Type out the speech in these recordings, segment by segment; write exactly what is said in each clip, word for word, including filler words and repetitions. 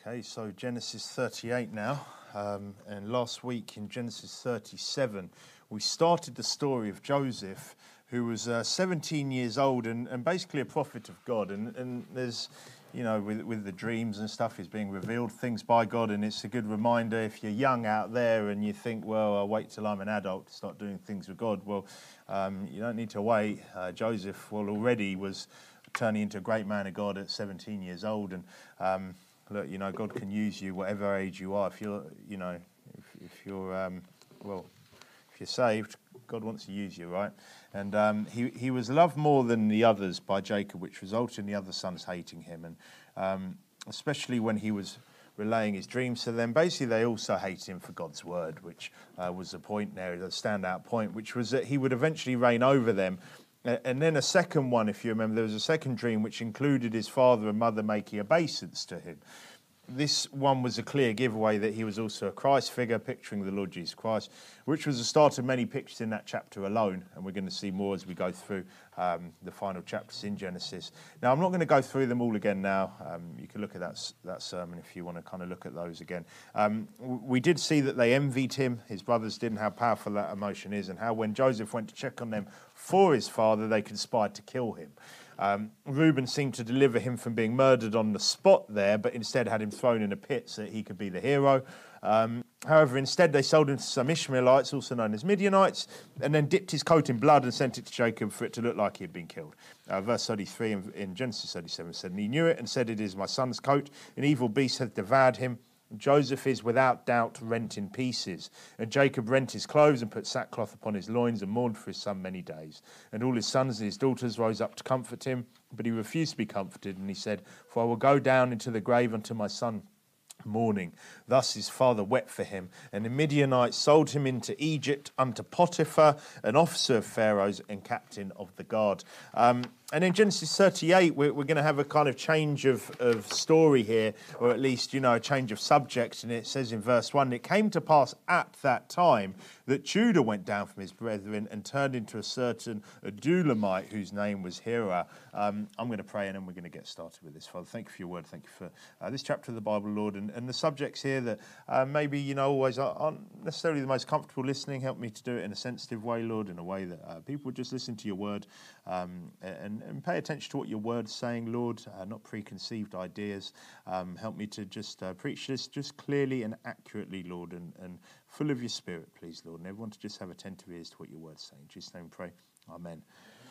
Okay, so Genesis thirty-eight now, um, and last week in Genesis thirty-seven, we started the story of Joseph, who was uh, seventeen years old and, and basically a prophet of God. And, and there's, you know, with, with the dreams and stuff, he's being revealed things by God, and it's a good reminder if you're young out there and you think, well, I'll wait till I'm an adult to start doing things with God. Well, um, you don't need to wait. Uh, Joseph, well, already was turning into a great man of God at seventeen years old, and um, look, you know, God can use you whatever age you are. If you're, you know, if, if you're, um, well, if you're saved, God wants to use you, right? And um, he he was loved more than the others by Jacob, which resulted in the other sons hating him, and um, especially when he was relaying his dreams to them. Basically, they also hated him for God's word, which uh, was the point there, the standout point, which was that he would eventually reign over them. And then a second one, if you remember, there was a second dream which included his father and mother making obeisance to him. This one was a clear giveaway that he was also a Christ figure, picturing the Lord Jesus Christ, which was the start of many pictures in that chapter alone. And we're going to see more as we go through um, the final chapters in Genesis. Now, I'm not going to go through them all again now. Um, you can look at that, that sermon if you want to kind of look at those again. Um, we did see that they envied him. His brothers didn't, how powerful that emotion is, and how when Joseph went to check on them for his father, they conspired to kill him. Um, Reuben seemed to deliver him from being murdered on the spot there, but instead had him thrown in a pit so that he could be the hero. Um, however, instead they sold him to some Ishmaelites, also known as Midianites, and then dipped his coat in blood and sent it to Jacob for it to look like he had been killed. Uh, verse thirty-three in, in Genesis thirty-seven said, "And he knew it and said, 'It is my son's coat. An evil beast hath devoured him. Joseph is without doubt rent in pieces. And Jacob rent his clothes and put sackcloth upon his loins and mourned for his son many days. And all his sons and his daughters rose up to comfort him, but he refused to be comforted. And he said, For I will go down into the grave unto my son mourning. Thus his father wept for him. And the Midianites sold him into Egypt unto Potiphar, an officer of Pharaoh's and captain of the guard." Um, and in Genesis thirty-eight, we're, we're going to have a kind of change of, of story here, or at least, you know, a change of subject. And it says in verse one, "It came to pass at that time that Judah went down from his brethren and turned into a certain Adulamite whose name was Hira." Um, I'm going to pray and then we're going to get started with this. Father, thank you for your word. Thank you for uh, this chapter of the Bible, Lord, and, and the subjects here that uh, maybe, you know, always aren't necessarily the most comfortable listening. Help me to do it in a sensitive way, Lord, in a way that uh, people just listen to your word um, and, and pay attention to what your word's saying, Lord, uh, not preconceived ideas. Um, help me to just uh, preach this just clearly and accurately, Lord, and, and full of your spirit, please, Lord, and everyone to just have attentive ears to what your word's saying. In Jesus' name we pray. Amen.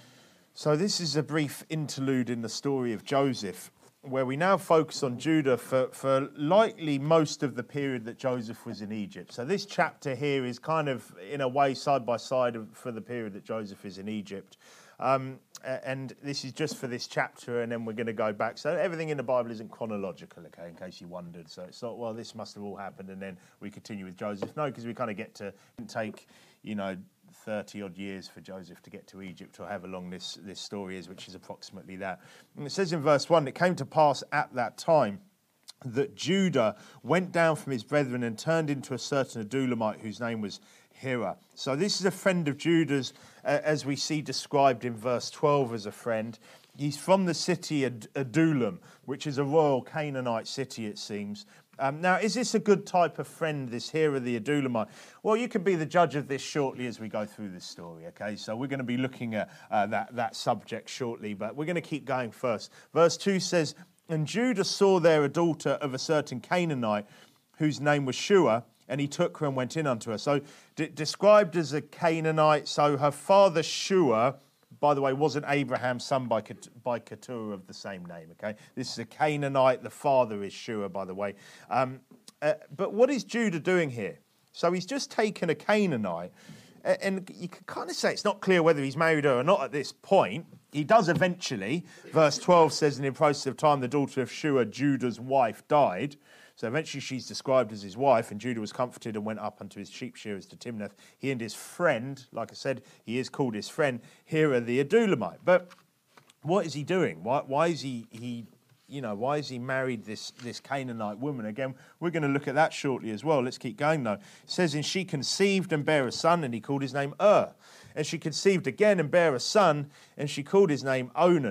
So this is a brief interlude in the story of Joseph, where we now focus on Judah for, for likely most of the period that Joseph was in Egypt. So this chapter here is kind of, in a way, side by side of, for the period that Joseph is in Egypt. Um, and this is just for this chapter, and then we're going to go back. So everything in the Bible isn't chronological, okay, in case you wondered. So it's not, well, this must have all happened, and then we continue with Joseph. No, because we kind of get to take, you know, thirty-odd years for Joseph to get to Egypt, or however long this, this story is, which is approximately that. And it says in verse one, "It came to pass at that time that Judah went down from his brethren and turned into a certain Adulamite whose name was Hira." So this is a friend of Judah's, uh, as we see described in verse twelve as a friend. He's from the city Ad- Adullam, which is a royal Canaanite city, it seems. Um, now, is this a good type of friend, this Hira the Adulamite? Well, you can be the judge of this shortly as we go through this story, okay? So we're going to be looking at uh, that, that subject shortly, but we're going to keep going first. Verse two says, "And Judah saw there a daughter of a certain Canaanite, whose name was Shua, and he took her and went in unto her." So d- described as a Canaanite, so her father Shua, by the way, wasn't Abraham's son by, Ket- by Keturah of the same name, okay? This is a Canaanite. The father is Shua, by the way. Um, uh, but what is Judah doing here? So he's just taken a Canaanite, uh, and you can kind of say it's not clear whether he's married her or not at this point. He does eventually. Verse twelve says, "And in process of time, the daughter of Shua, Judah's wife, died." So eventually she's described as his wife, and Judah was comforted and went up unto his sheep shearers to Timnath. He and his friend, like I said, he is called his friend, Hira the Adulamite. But what is he doing? Why, why is he, he, you know, why is he married this, this Canaanite woman? Again, we're going to look at that shortly as well. Let's keep going though. It says, "And she conceived and bare a son, and he called his name Ur. And she conceived again and bare a son, and she called his name Onan.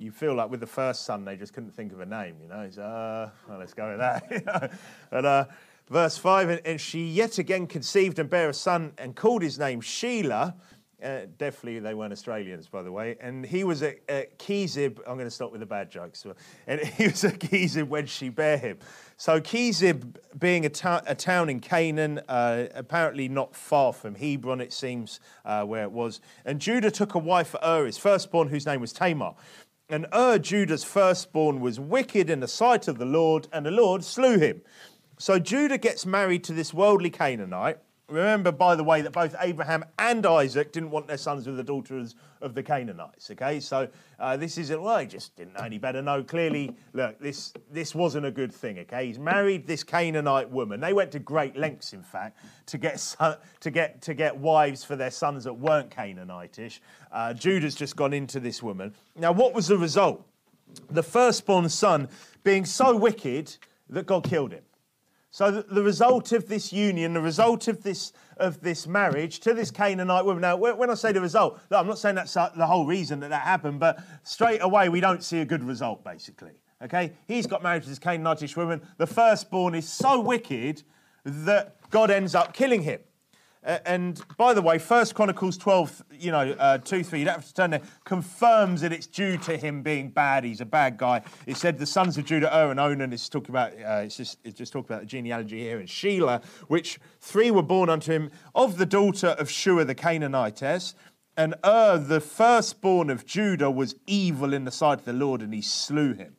you feel like with the first son, they just couldn't think of a name, you know. It's, uh, well, let's go with that. You know? And uh, verse five, and, and she yet again conceived and bare a son and called his name Shelah. Uh, definitely they weren't Australians, by the way. And he was at, at Kezib. I'm going to stop with the bad jokes. And he was at Kezib when she bare him. So Kezib being a, to- a town in Canaan, uh, apparently not far from Hebron, it seems, uh, where it was. And Judah took a wife for Ur, his firstborn, whose name was Tamar. And Ur, Judah's firstborn, was wicked in the sight of the Lord, and the Lord slew him. So Judah gets married to this worldly Canaanite. Remember, by the way, that both Abraham and Isaac didn't want their sons with the daughters of the Canaanites, okay? So uh, this isn't, well, he just didn't know any better. No, clearly, look, this this wasn't a good thing, okay? He's married this Canaanite woman. They went to great lengths, in fact, to get son, to get to get wives for their sons that weren't Canaanitish. Uh, Judah's just gone into this woman. Now, what was the result? The firstborn son being so wicked that God killed him. So the, the result of this union, the result of this of this marriage to this Canaanite woman. Now, when I say the result, look, I'm not saying that's the whole reason that that happened, but straight away we don't see a good result, basically. Okay, he's got married to this Canaanitish woman. The firstborn is so wicked that God ends up killing him. Uh, and by the way, First Chronicles twelve, you know, uh, two, three, you don't have to turn there, confirms that it's due to him being bad. He's a bad guy. It said the sons of Judah, Ur and Onan. It's talking about, uh, it's just, it's just talking about the genealogy here. And Shelah, which three were born unto him of the daughter of Shua the Canaanitess. And Ur, the firstborn of Judah, was evil in the sight of the Lord, and he slew him.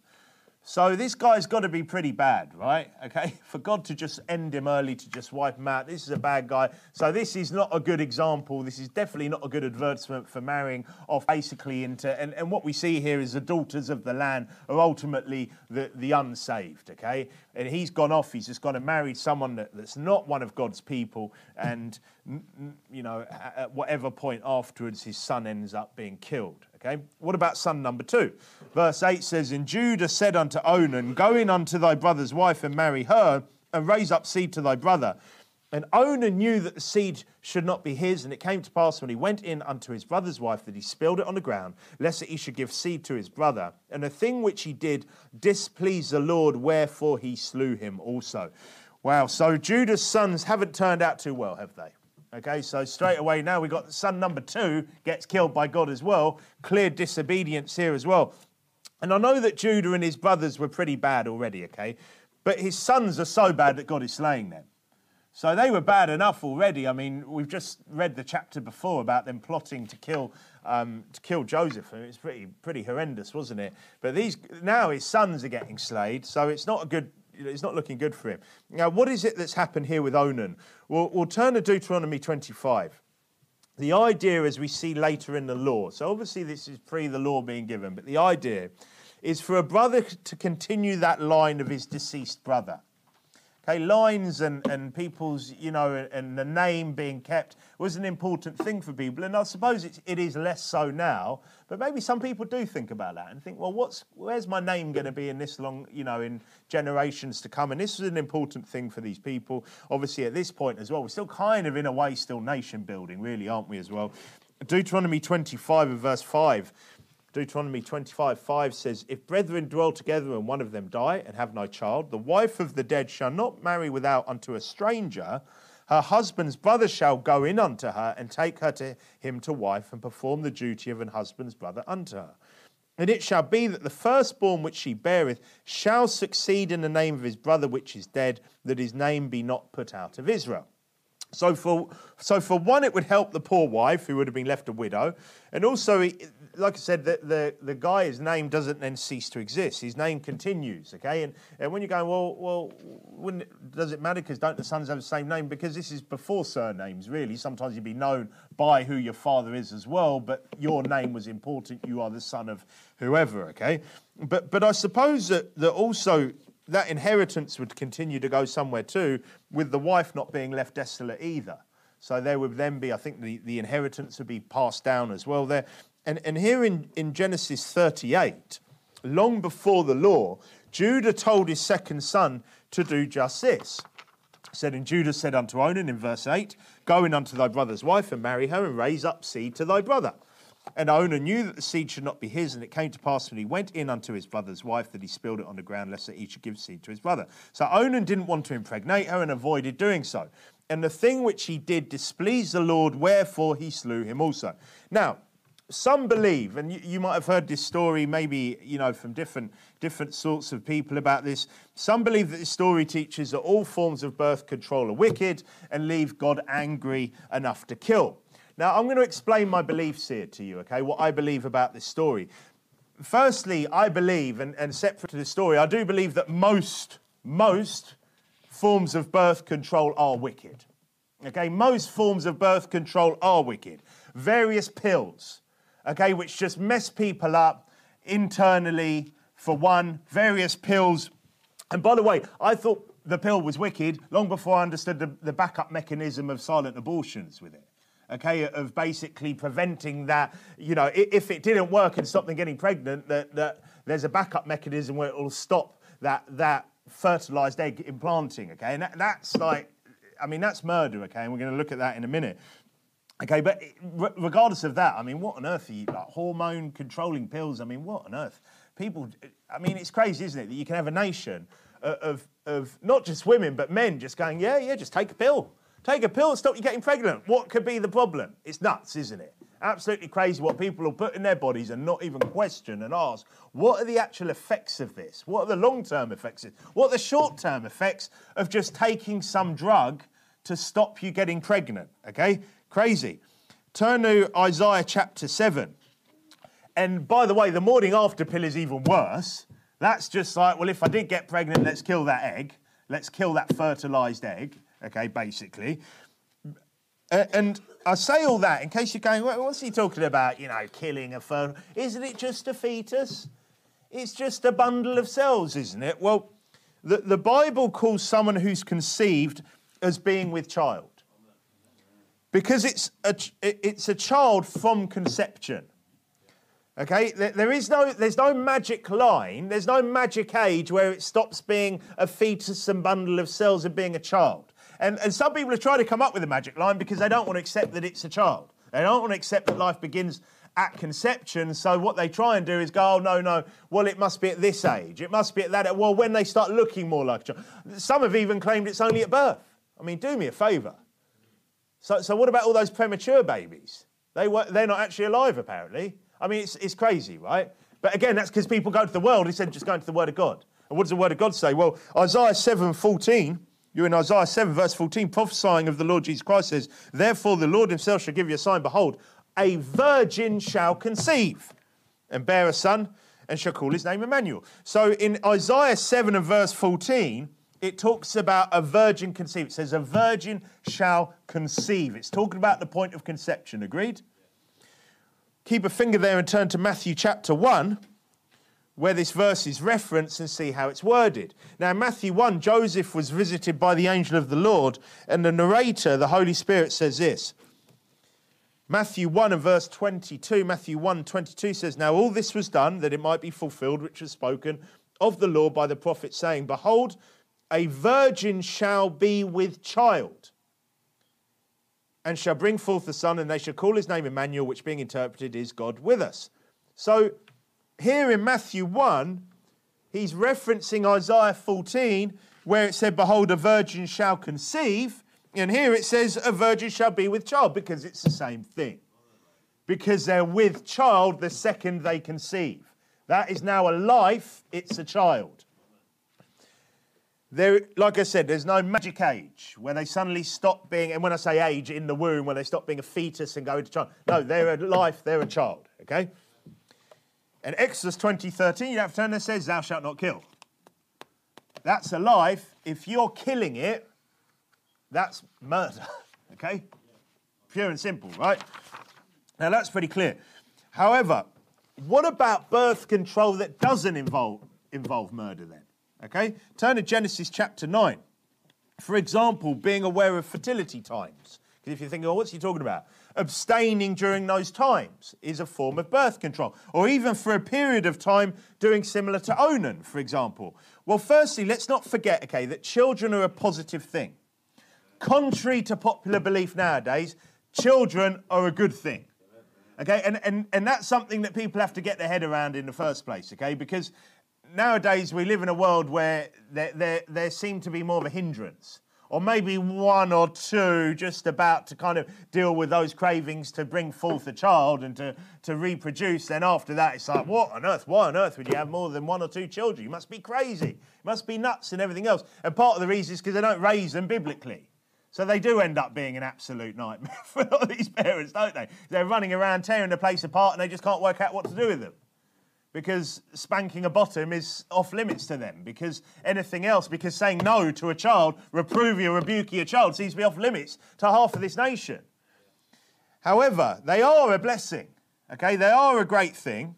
So this guy's got to be pretty bad, right? Okay, for God to just end him early, to just wipe him out, this is a bad guy. So this is not a good example. This is definitely not a good advertisement for marrying off basically into, and, and what we see here is the daughters of the land are ultimately the, the unsaved, okay? And he's gone off, he's just gone and married someone that, that's not one of God's people, and, you know, at whatever point afterwards, his son ends up being killed. Okay, what about son number two? Verse eight says, And Judah said unto Onan, Go in unto thy brother's wife and marry her, and raise up seed to thy brother. And Onan knew that the seed should not be his, and it came to pass when he went in unto his brother's wife that he spilled it on the ground, lest that he should give seed to his brother. And the thing which he did displeased the Lord, wherefore he slew him also. Wow, so Judah's sons haven't turned out too well, have they? Okay, so straight away now we've got son number two gets killed by God as well. Clear disobedience here as well. And I know that Judah and his brothers were pretty bad already, okay? But his sons are so bad that God is slaying them. So they were bad enough already. I mean, we've just read the chapter before about them plotting to kill um, to kill Joseph. I mean, it's pretty pretty horrendous, wasn't it? But these now his sons are getting slayed, so it's not a good It's not looking good for him. Now, what is it that's happened here with Onan? We'll, we'll turn to Deuteronomy twenty-five. The idea, as we see later in the law, so obviously this is pre the law being given, but the idea is for a brother to continue that line of his deceased brother. Okay, lines and, and people's, you know, and the name being kept was an important thing for people. And I suppose it's, it is less so now, but maybe some people do think about that and think, well, what's where's my name going to be in this long, you know, in generations to come? And this is an important thing for these people. Obviously, at this point as well, we're still kind of, in a way, still nation building, really, aren't we, as well? Deuteronomy twenty-five and verse five. Deuteronomy twenty-five, five says, If brethren dwell together and one of them die and have no child, the wife of the dead shall not marry without unto a stranger. Her husband's brother shall go in unto her and take her to him to wife and perform the duty of an husband's brother unto her. And it shall be that the firstborn which she beareth shall succeed in the name of his brother which is dead, that his name be not put out of Israel. So for so for one, it would help the poor wife who would have been left a widow. And also, like I said, the, the, the guy's name doesn't then cease to exist. His name continues, okay? And, and when you're going, well, well wouldn't it, does it matter because don't the sons have the same name? Because this is before surnames, really. Sometimes you'd be known by who your father is as well, but your name was important. You are the son of whoever, okay? But, but I suppose that, that also that inheritance would continue to go somewhere too, with the wife not being left desolate either. So there would then be, I think, the, the inheritance would be passed down as well there. And, and here in, in Genesis thirty-eight, long before the law, Judah told his second son to do just this. It said, And Judah said unto Onan in verse eight, Go in unto thy brother's wife and marry her and raise up seed to thy brother. And Onan knew that the seed should not be his, and it came to pass when he went in unto his brother's wife that he spilled it on the ground, lest that he should give seed to his brother. So Onan didn't want to impregnate her and avoided doing so. And the thing which he did displeased the Lord, wherefore he slew him also. Now, some believe, and you, you might have heard this story maybe, you know, from different, different sorts of people about this. Some believe that this story teaches that all forms of birth control are wicked and leave God angry enough to kill. Now, I'm going to explain my beliefs here to you, okay, what I believe about this story. Firstly, I believe, and, and separate to the story, I do believe that most, most forms of birth control are wicked. Okay, most forms of birth control are wicked. Various pills, okay, which just mess people up internally, for one, various pills. And by the way, I thought the pill was wicked long before I understood the, the backup mechanism of silent abortions with it. Okay, of basically preventing that, you know, if it didn't work and stop them getting pregnant, that, that there's a backup mechanism where it will stop that that fertilized egg implanting, okay? And that, that's like, I mean, that's murder, okay? And we're going to look at that in a minute. Okay, but regardless of that, I mean, what on earth are you, like hormone-controlling pills? I mean, what on earth? People, I mean, it's crazy, isn't it, that you can have a nation of, of not just women, but men just going, yeah, yeah, just take a pill. Take a pill and stop you getting pregnant. What could be the problem? It's nuts, isn't it? Absolutely crazy what people will put in their bodies and not even question and ask, what are the actual effects of this? What are the long-term effects? What are the short-term effects of just taking some drug to stop you getting pregnant? Okay? Crazy. Turn to Isaiah chapter seven. And by the way, the morning after pill is even worse. That's just like, well, if I did get pregnant, let's kill that egg. Let's kill that fertilized egg. Okay, basically. Uh, and I say all that in case you're going, well, what's he talking about, you know, killing a fertile... Isn't it just a fetus? It's just a bundle of cells, isn't it? Well, the, the Bible calls someone who's conceived as being with child. Because it's a, it's a child from conception. Okay, there is no, there's no magic line, there's no magic age where it stops being a fetus and bundle of cells and being a child. And, and some people have tried to come up with a magic line because they don't want to accept that it's a child. They don't want to accept that life begins at conception. So what they try and do is go, oh, no, no, well, it must be at this age. It must be at that. Well, when they start looking more like a child. Some have even claimed it's only at birth. I mean, do me a favour. So, so what about all those premature babies? They were, they're not actually alive, apparently. I mean, it's, it's crazy, right? But again, that's because people go to the world instead of just going to the Word of God. And what does the Word of God say? Well, Isaiah seven fourteen, you're in Isaiah seven, verse fourteen, prophesying of the Lord Jesus Christ says, therefore the Lord himself shall give you a sign. Behold, a virgin shall conceive and bear a son and shall call his name Emmanuel. So in Isaiah seven and verse fourteen, it talks about a virgin conceive. It says a virgin shall conceive. It's talking about the point of conception. Agreed? Keep a finger there and turn to Matthew chapter one, where this verse is referenced, and see how it's worded. Now, in Matthew one, Joseph was visited by the angel of the Lord, and the narrator, the Holy Spirit, says this. Matthew one and verse twenty-two, Matthew one, twenty-two says, now all this was done that it might be fulfilled, which was spoken of the Lord by the prophet, saying, behold, a virgin shall be with child, and shall bring forth a son, and they shall call his name Emmanuel, which being interpreted is God with us. So here in Matthew one, he's referencing Isaiah fourteen, where it said, behold, a virgin shall conceive. And here it says, a virgin shall be with child, because it's the same thing. Because they're with child the second they conceive. That is now a life, it's a child. There, like I said, there's no magic age where they suddenly stop being, and when I say age, in the womb, where they stop being a fetus and go into child. No, they're a life, they're a child, okay? And Exodus twenty thirteen, you have to turn there, says, thou shalt not kill. That's a life. If you're killing it, that's murder, okay? Pure and simple, right? Now, that's pretty clear. However, what about birth control that doesn't involve, involve murder then? Okay, turn to Genesis chapter nine. For example, being aware of fertility times. Because if you're thinking, oh, what's he talking about? Abstaining during those times is a form of birth control. Or even for a period of time doing similar to Onan, for example. Well, firstly, let's not forget, okay, that children are a positive thing. Contrary to popular belief nowadays, children are a good thing. Okay, and, and, and that's something that people have to get their head around in the first place, okay? Because nowadays we live in a world where there, there, there seem to be more of a hindrance, or maybe one or two just about to kind of deal with those cravings to bring forth a child and to, to reproduce. Then after that, it's like, what on earth? Why on earth would you have more than one or two children? You must be crazy. You must be nuts and everything else. And part of the reason is because they don't raise them biblically. So they do end up being an absolute nightmare for a lot of these parents, don't they? They're running around tearing the place apart and they just can't work out what to do with them. Because spanking a bottom is off limits to them. Because anything else, because saying no to a child, reproving or rebuking a child seems to be off limits to half of this nation. However, they are a blessing, okay? They are a great thing.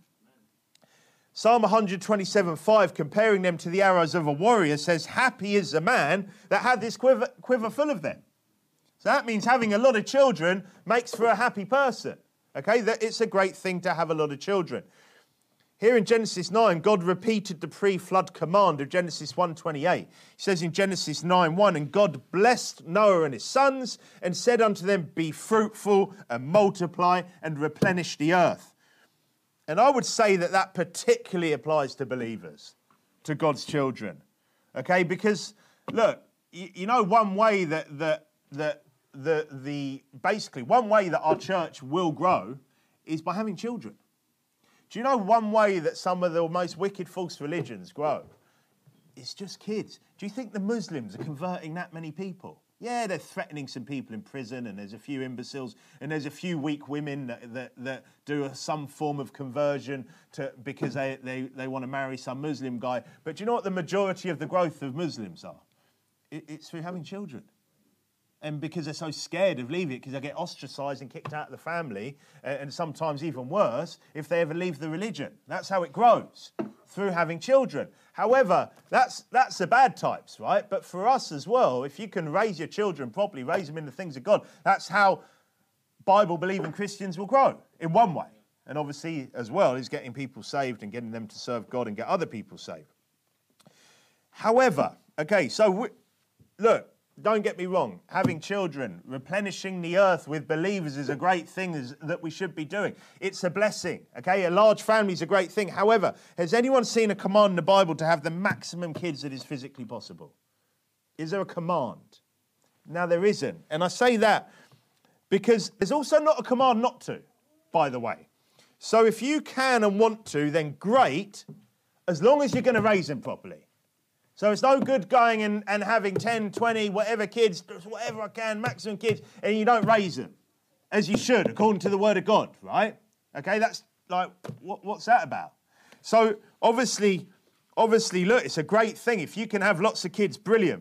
Psalm one twenty-seven five, comparing them to the arrows of a warrior, says, happy is the man that had this quiver, quiver full of them. So that means having a lot of children makes for a happy person. Okay, that it's a great thing to have a lot of children. Here in Genesis nine, God repeated the pre-flood command of Genesis one twenty-eight. He says in Genesis nine one, and God blessed Noah and his sons and said unto them, be fruitful and multiply and replenish the earth. And I would say that that particularly applies to believers, to God's children. Okay, because look, you, you know one way that that that the the basically one way that our church will grow is by having children. Do you know one way that some of the most wicked false religions grow? It's just kids. Do you think the Muslims are converting that many people? Yeah, they're threatening some people in prison, and there's a few imbeciles, and there's a few weak women that that, that do a, some form of conversion to because they, they, they want to marry some Muslim guy. But do you know what the majority of the growth of Muslims are? It, it's through having children. And because they're so scared of leaving it, because they get ostracised and kicked out of the family, and, and sometimes even worse, if they ever leave the religion. That's how it grows, through having children. However, that's that's the bad types, right? But for us as well, if you can raise your children properly, raise them in the things of God, that's how Bible-believing Christians will grow, in one way. And obviously, as well, is getting people saved and getting them to serve God and get other people saved. However, okay, so we, look, don't get me wrong, having children, replenishing the earth with believers is a great thing that we should be doing. It's a blessing, okay? A large family is a great thing. However, has anyone seen a command in the Bible to have the maximum kids that is physically possible? Is there a command? Now, there isn't. And I say that because there's also not a command not to, by the way. So if you can and want to, then great, as long as you're going to raise them properly. So it's no good going and, and having ten, twenty, whatever kids, whatever I can, maximum kids, and you don't raise them as you should, according to the Word of God, right? Okay, that's like, what, what's that about? So obviously, obviously, look, it's a great thing. If you can have lots of kids, brilliant.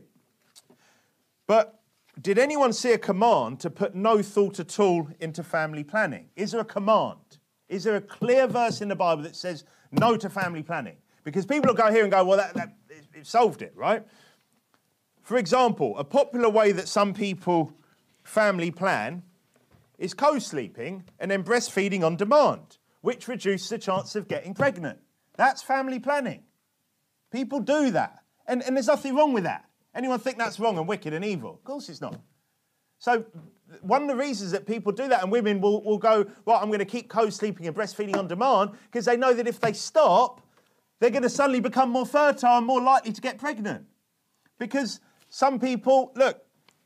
But did anyone see a command to put no thought at all into family planning? Is there a command? Is there a clear verse in the Bible that says no to family planning? Because people will go here and go, well, that, that it solved it, right? For example, a popular way that some people family plan is co-sleeping and then breastfeeding on demand, which reduces the chance of getting pregnant. That's family planning. People do that. And, and there's nothing wrong with that. Anyone think that's wrong and wicked and evil? Of course it's not. So one of the reasons that people do that, and women will, will go, well, I'm going to keep co-sleeping and breastfeeding on demand, because they know that if they stop, they're going to suddenly become more fertile and more likely to get pregnant. Because some people, look,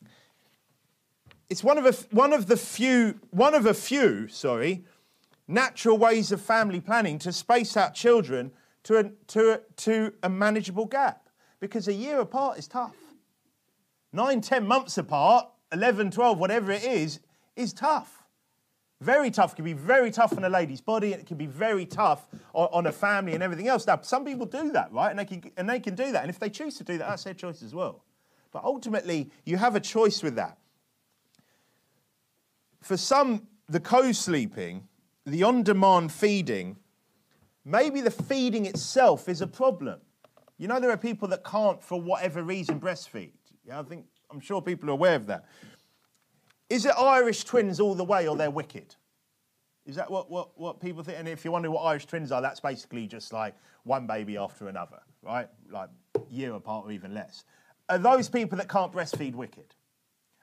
it's one of a, one of the few, one of a few, sorry, natural ways of family planning to space out children to a, to a, to a manageable gap. Because a year apart is tough. Nine, ten months apart, eleven, twelve, whatever it is, is tough. Very tough. It can be very tough on a lady's body, and it can be very tough on, on a family and everything else. Now, some people do that, right? And they can and they can do that. And if they choose to do that, that's their choice as well. But ultimately, you have a choice with that. For some, the co-sleeping, the on-demand feeding, maybe the feeding itself is a problem. You know, there are people that can't, for whatever reason, breastfeed. Yeah, I think I'm sure people are aware of that. Is it Irish twins all the way, or they're wicked? Is that what, what, what people think? And if you're wondering what Irish twins are, that's basically just like one baby after another, right? Like a year apart or even less. Are those people that can't breastfeed wicked?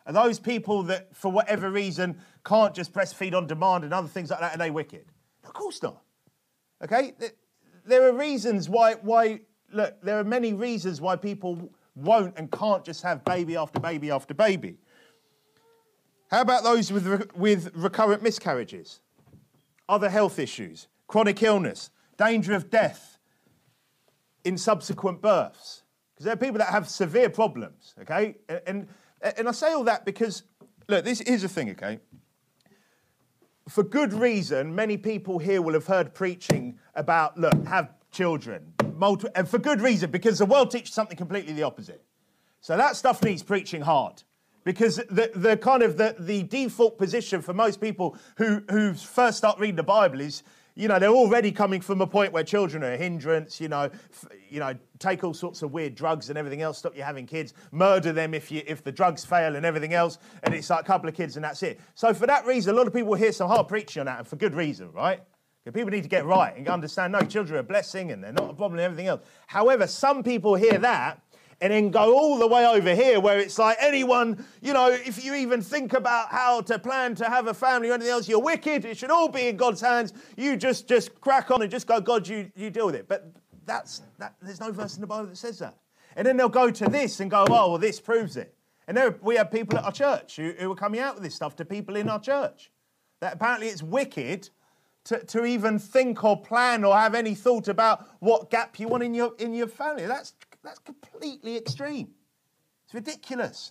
Are those people that, for whatever reason, can't just breastfeed on demand and other things like that, are they wicked? Of course not. Okay? There are reasons why, why, look, there are many reasons why people won't and can't just have baby after baby after baby. How about those with, re- with recurrent miscarriages? Other health issues, chronic illness, danger of death in subsequent births. Because there are people that have severe problems, okay? And, and I say all that because, look, this is a thing, okay? For good reason, many people here will have heard preaching about, look, have children. Multi- and for good reason, because the world teaches something completely the opposite. So that stuff needs preaching hard. Because the, the kind of the, the default position for most people who, who first start reading the Bible is, you know, they're already coming from a point where children are a hindrance, you know, f- you know, take all sorts of weird drugs and everything else, stop you having kids, murder them if you if the drugs fail and everything else, and it's like a couple of kids and that's it. So for that reason, a lot of people hear some hard preaching on that, and for good reason, right? Because people need to get right and understand, no, children are a blessing and they're not a problem and everything else. However, some people hear that and then go all the way over here where it's like anyone, you know, if you even think about how to plan to have a family or anything else, you're wicked. It should all be in God's hands. You just, just crack on and just go, God, you, you deal with it. But that's that. There's no verse in the Bible that says that. And then they'll go to this and go, oh, well, this proves it. And there we have people at our church who, who are coming out with this stuff to people in our church. That apparently it's wicked to, to even think or plan or have any thought about what gap you want in your in your family. That's That's completely extreme. It's ridiculous.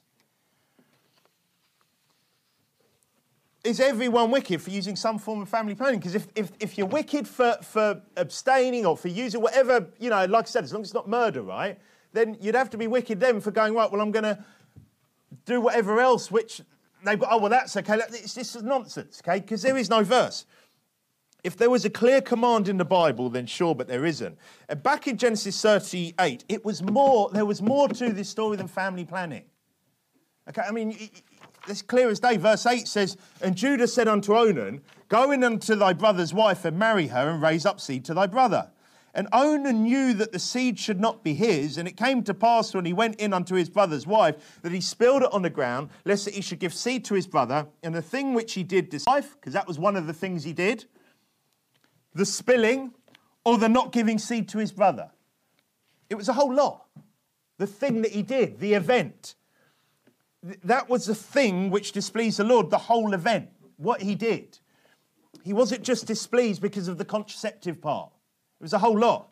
Is everyone wicked for using some form of family planning? Because if, if, if you're wicked for, for abstaining or for using whatever, you know, like I said, as long as it's not murder, right, then you'd have to be wicked then for going, right, well, I'm going to do whatever else, which they've got, oh, well, that's okay. It's just nonsense, okay? Because there is no verse. If there was a clear command in the Bible, then sure, but there isn't. And back in Genesis thirty-eight, it was more, there was more to this story than family planning. Okay, I mean, it's clear as day. Verse eight says, and Judah said unto Onan, go in unto thy brother's wife and marry her and raise up seed to thy brother. And Onan knew that the seed should not be his, and it came to pass when he went in unto his brother's wife that he spilled it on the ground, lest that he should give seed to his brother. And the thing which he did, because that was one of the things he did, the spilling or the not giving seed to his brother. It was a whole lot. The thing that he did, the event. That was the thing which displeased the Lord, the whole event, what he did. He wasn't just displeased because of the contraceptive part. It was a whole lot.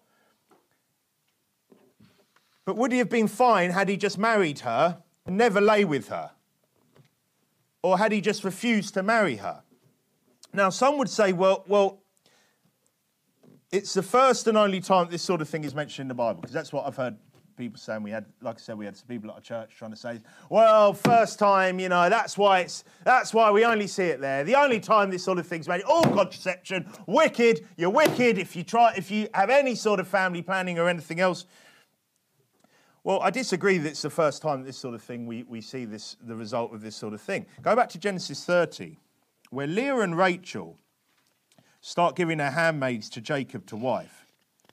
But would he have been fine had he just married her and never lay with her? Or had he just refused to marry her? Now, some would say, well, well, it's the first and only time this sort of thing is mentioned in the Bible, because that's what I've heard people saying. We had, like I said, we had some people at our church trying to say, well, first time, you know, that's why it's, that's why we only see it there. The only time this sort of thing's made, all contraception, wicked, you're wicked if you try, if you have any sort of family planning or anything else. Well, I disagree that it's the first time this sort of thing we, we see this, the result of this sort of thing. Go back to Genesis thirty, where Leah and Rachel start giving their handmaids to Jacob to wife.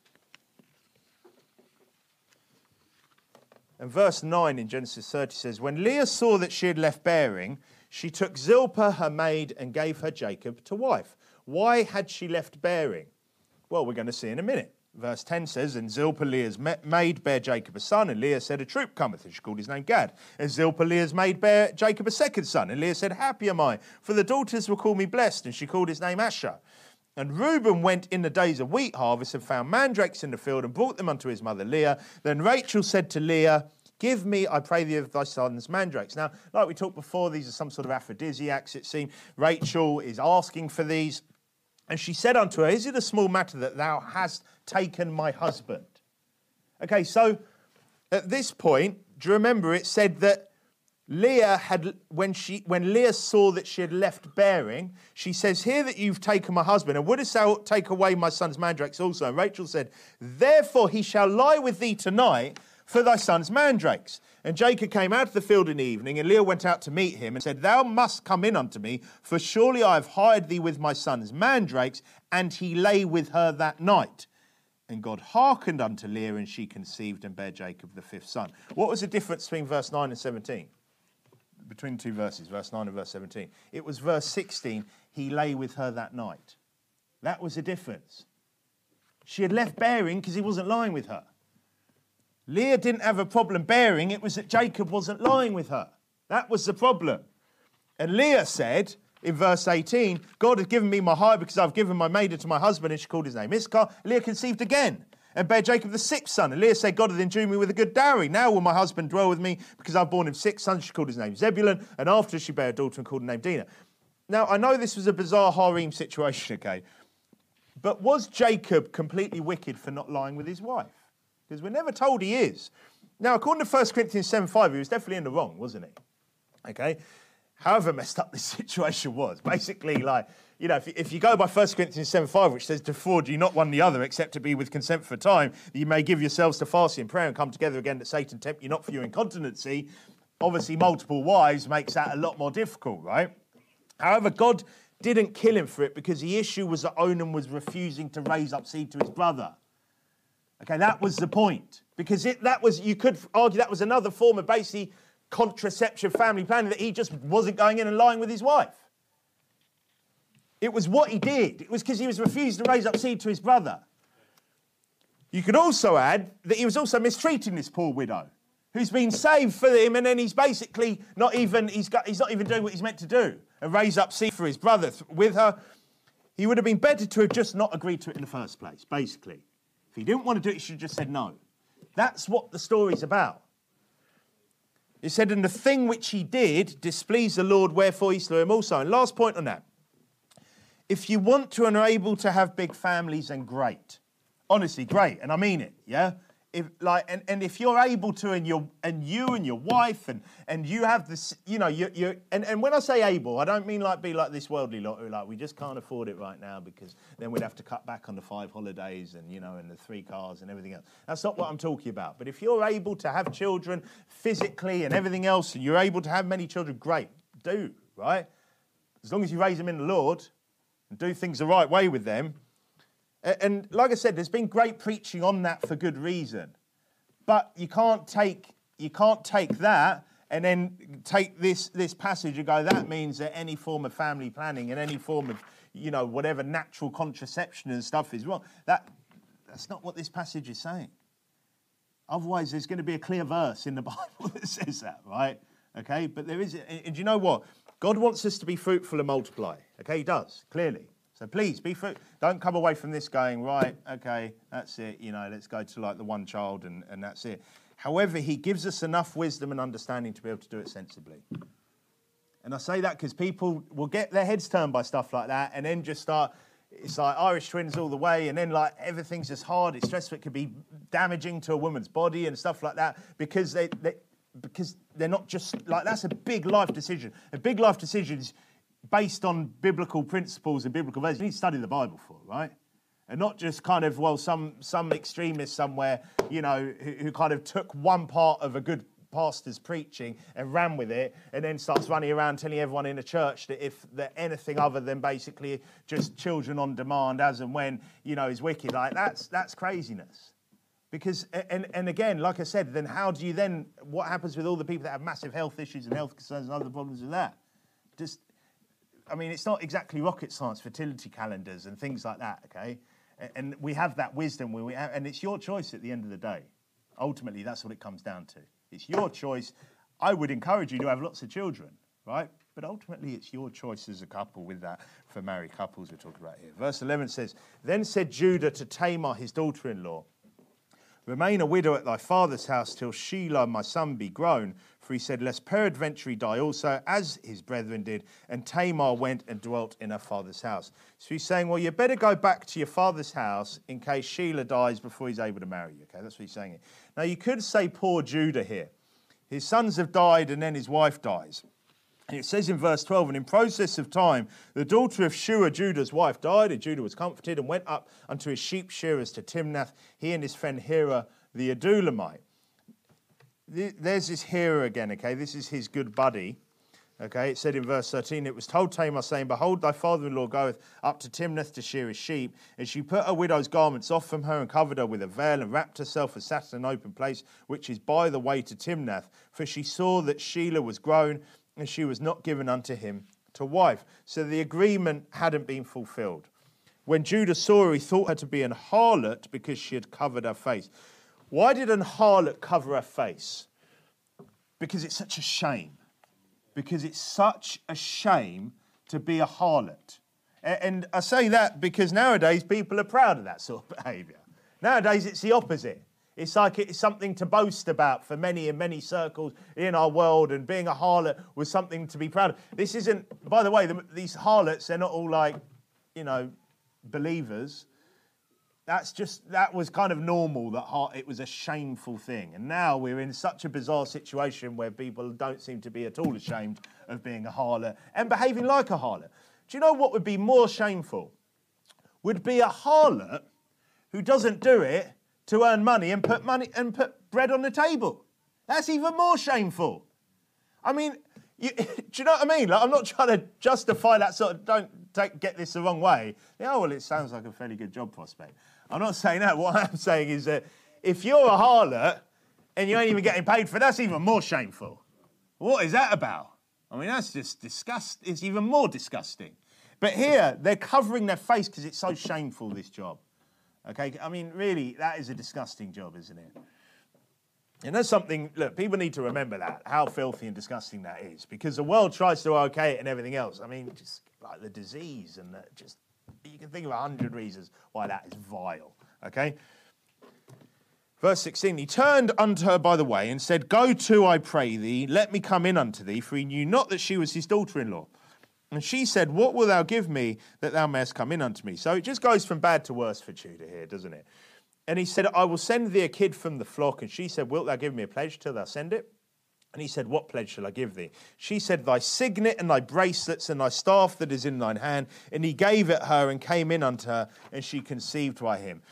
And verse nine in Genesis thirty says, when Leah saw that she had left bearing, she took Zilpah, her maid, and gave her Jacob to wife. Why had she left bearing? Well, we're going to see in a minute. Verse ten says, and Zilpah, Leah's maid, bare Jacob a son, and Leah said, a troop cometh, and she called his name Gad. And Zilpah, Leah's maid, bare Jacob a second son, and Leah said, happy am I, for the daughters will call me blessed, and she called his name Asher. And Reuben went in the days of wheat harvest and found mandrakes in the field and brought them unto his mother Leah. Then Rachel said to Leah, give me, I pray thee, of thy son's mandrakes. Now, like we talked before, these are some sort of aphrodisiacs, it seems. Rachel is asking for these. And she said unto her, is it a small matter that thou hast taken my husband? Okay, so at this point, do you remember it said that Leah had, when she, when Leah saw that she had left bearing, she says, hear that you've taken my husband, and wouldest thou take away my son's mandrakes also? And Rachel said, therefore he shall lie with thee tonight for thy son's mandrakes. And Jacob came out of the field in the evening, and Leah went out to meet him and said, thou must come in unto me, for surely I have hired thee with my son's mandrakes. And he lay with her that night. And God hearkened unto Leah, and she conceived and bare Jacob the fifth son. What was the difference between verse nine and seventeen? between two verses, verse nine and verse seventeen. It was verse sixteen, he lay with her that night. That was the difference. She had left bearing because he wasn't lying with her. Leah didn't have a problem bearing, it was that Jacob wasn't lying with her. That was the problem. And Leah said, in verse eighteen, God has given me my hire because I've given my maiden to my husband, and she called his name Issachar. Leah conceived again and bare Jacob the sixth son. And Leah said, God hath endued me with a good dowry. Now will my husband dwell with me because I've borne him six sons. She called his name Zebulun. And after she bare a daughter and called her name Dinah. Now, I know this was a bizarre harem situation, okay? But was Jacob completely wicked for not lying with his wife? Because we're never told he is. Now, according to First Corinthians seven five, he was definitely in the wrong, wasn't he? Okay? However messed up this situation was. Basically, like, you know, if, if you go by First Corinthians seven five, which says, defraud you not one the other, except to be with consent for a time, you may give yourselves to fasting and prayer and come together again that Satan tempt you not for your incontinency. Obviously, multiple wives makes that a lot more difficult, right? However, God didn't kill him for it because the issue was that Onan was refusing to raise up seed to his brother. Okay, that was the point. Because it, that was, you could argue that was another form of basically contraception, family planning, that he just wasn't going in and lying with his wife. It was what he did. It was because he was refusing to raise up seed to his brother. You could also add that he was also mistreating this poor widow, who's been saved for him, and then he's basically not even, he's got, he's not even doing what he's meant to do, and raise up seed for his brother with her. He would have been better to have just not agreed to it in the first place, basically. If he didn't want to do it, he should have just said no. That's what the story's about. It said, and the thing which he did displeased the Lord, wherefore he slew him also. And last point on that. If you want to and are able to have big families, then great. Honestly, great. And I mean it, yeah? If like, and, and if you're able to, and you and you and your wife, and and you have this, you know, you you and, and when I say able, I don't mean like be like this worldly lot who like we just can't afford it right now because then we'd have to cut back on the five holidays and you know and the three cars and everything else. That's not what I'm talking about. But if you're able to have children physically and everything else, and you're able to have many children, great, do right. As long as you raise them in the Lord and do things the right way with them. And like I said, there's been great preaching on that for good reason. But you can't take you can't take that and then take this this passage and go, that means that any form of family planning and any form of, you know, whatever natural contraception and stuff is wrong. That that's not what this passage is saying. Otherwise, there's going to be a clear verse in the Bible that says that, right? Okay, but there is, and you know what? God wants us to be fruitful and multiply. Okay, he does, clearly. So please, be fruit. Don't come away from this going, right, okay, that's it, you know, let's go to like the one child and, and that's it. However, he gives us enough wisdom and understanding to be able to do it sensibly. And I say that because people will get their heads turned by stuff like that and then just start, it's like Irish twins all the way, and then like everything's just hard, it's stressful, it could be damaging to a woman's body and stuff like that because they, they because they're not just, like that's a big life decision. A big life decision is based on biblical principles and biblical values. You need to study the Bible for, right? And not just kind of, well, some some extremist somewhere, you know, who, who kind of took one part of a good pastor's preaching and ran with it and then starts running around telling everyone in the church that if they're anything other than basically just children on demand as and when, you know, is wicked. Like, that's that's craziness. Because, and, and again, like I said, then how do you then, what happens with all the people that have massive health issues and health concerns and other problems with that? Just... I mean, it's not exactly rocket science, fertility calendars and things like that, okay? And we have that wisdom, where we have, and it's your choice at the end of the day. Ultimately, that's what it comes down to. It's your choice. I would encourage you to have lots of children, right? But ultimately, it's your choice as a couple with that, for married couples we're talking about here. Verse eleven says, Then said Judah to Tamar, his daughter-in-law, Remain a widow at thy father's house till Shelah, my son, be grown. For he said, Lest peradventure he die also, as his brethren did. And Tamar went and dwelt in her father's house. So he's saying, well, you better go back to your father's house in case Shelah dies before he's able to marry you. Okay, that's what he's saying here. Now, you could say poor Judah here. His sons have died and then his wife dies. And it says in verse twelve, and in process of time, the daughter of Shua, Judah's wife, died, and Judah was comforted and went up unto his sheep shearers to Timnath, he and his friend Hira the Adulamite. There's this Hira again, okay? This is his good buddy. Okay, it said in verse thirteen, it was told Tamar, saying, Behold, thy father-in-law goeth up to Timnath to shear his sheep. And she put her widow's garments off from her and covered her with a veil and wrapped herself and sat in an open place, which is by the way to Timnath. For she saw that Shelah was grown, and she was not given unto him to wife. So the agreement hadn't been fulfilled. When Judah saw her, he thought her to be an harlot because she had covered her face. Why did an harlot cover her face? Because it's such a shame. Because it's such a shame to be a harlot. And I say that because nowadays people are proud of that sort of behaviour. Nowadays it's the opposite. It's like it's something to boast about for many in many circles in our world, and being a harlot was something to be proud of. This isn't, by the way, the, these harlots, they're not all like, you know, believers. That's just, that was kind of normal, that it was a shameful thing. And now we're in such a bizarre situation where people don't seem to be at all ashamed of being a harlot and behaving like a harlot. Do you know what would be more shameful? Would be a harlot who doesn't do it to earn money and put money and put bread on the table. That's even more shameful. I mean, you, do you know what I mean? Like, I'm not trying to justify that sort of, don't take, get this the wrong way. Yeah, oh, well, it sounds like a fairly good job prospect. I'm not saying that. What I'm saying is that if you're a harlot and you ain't even getting paid for it, that's even more shameful. What is that about? I mean, that's just disgusting. It's even more disgusting. But here, they're covering their face because it's so shameful, this job. Okay, I mean, really, that is a disgusting job, isn't it? And that's something, look, people need to remember that, how filthy and disgusting that is, because the world tries to okay it and everything else. I mean, just like the disease and the, just, you can think of a hundred reasons why that is vile, okay? Verse sixteen, he turned unto her by the way and said, Go to, I pray thee, let me come in unto thee, for he knew not that she was his daughter-in-law. And she said, What wilt thou give me that thou mayest come in unto me? So it just goes from bad to worse for Judah here, doesn't it? And he said, I will send thee a kid from the flock. And she said, Wilt thou give me a pledge till thou send it? And he said, What pledge shall I give thee? She said, Thy signet and thy bracelets and thy staff that is in thine hand. And he gave it her and came in unto her, and she conceived by him.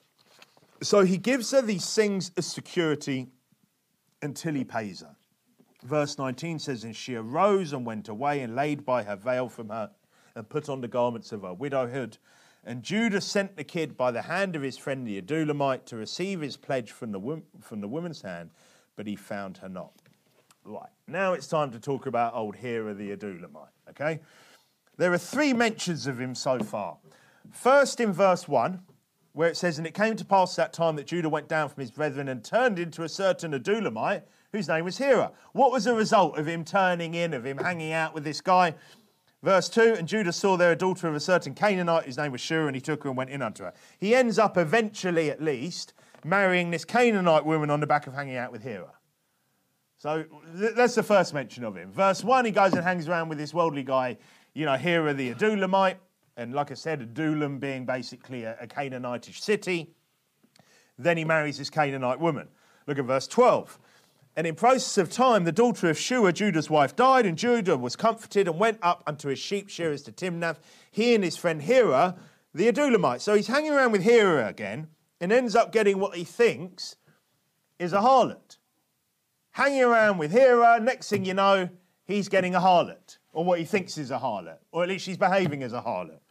So he gives her these things as security until he pays her. Verse nineteen says, And she arose and went away and laid by her veil from her and put on the garments of her widowhood. And Judah sent the kid by the hand of his friend the Adulamite to receive his pledge from the, wo- from the woman's hand, but he found her not. Right, now it's time to talk about old Hira the Adulamite, okay? There are three mentions of him so far. First in verse one, where it says, And it came to pass that time that Judah went down from his brethren and turned into a certain Adulamite, whose name was Hira. What was the result of him turning in, of him hanging out with this guy? Verse two, And Judah saw there a daughter of a certain Canaanite, whose name was Shua, and he took her and went in unto her. He ends up eventually, at least, marrying this Canaanite woman on the back of hanging out with Hira. So th- that's the first mention of him. Verse one, he goes and hangs around with this worldly guy, you know, Hira the Adulamite. And like I said, Adullam being basically a, a Canaanitish city. Then he marries this Canaanite woman. Look at verse twelve. And in process of time, the daughter of Shua, Judah's wife, died, and Judah was comforted and went up unto his sheep shearers to Timnath, he and his friend Hira, the Adulamite. So he's hanging around with Hira again and ends up getting what he thinks is a harlot. Hanging around with Hira, next thing you know, he's getting a harlot, or what he thinks is a harlot, or at least she's behaving as a harlot.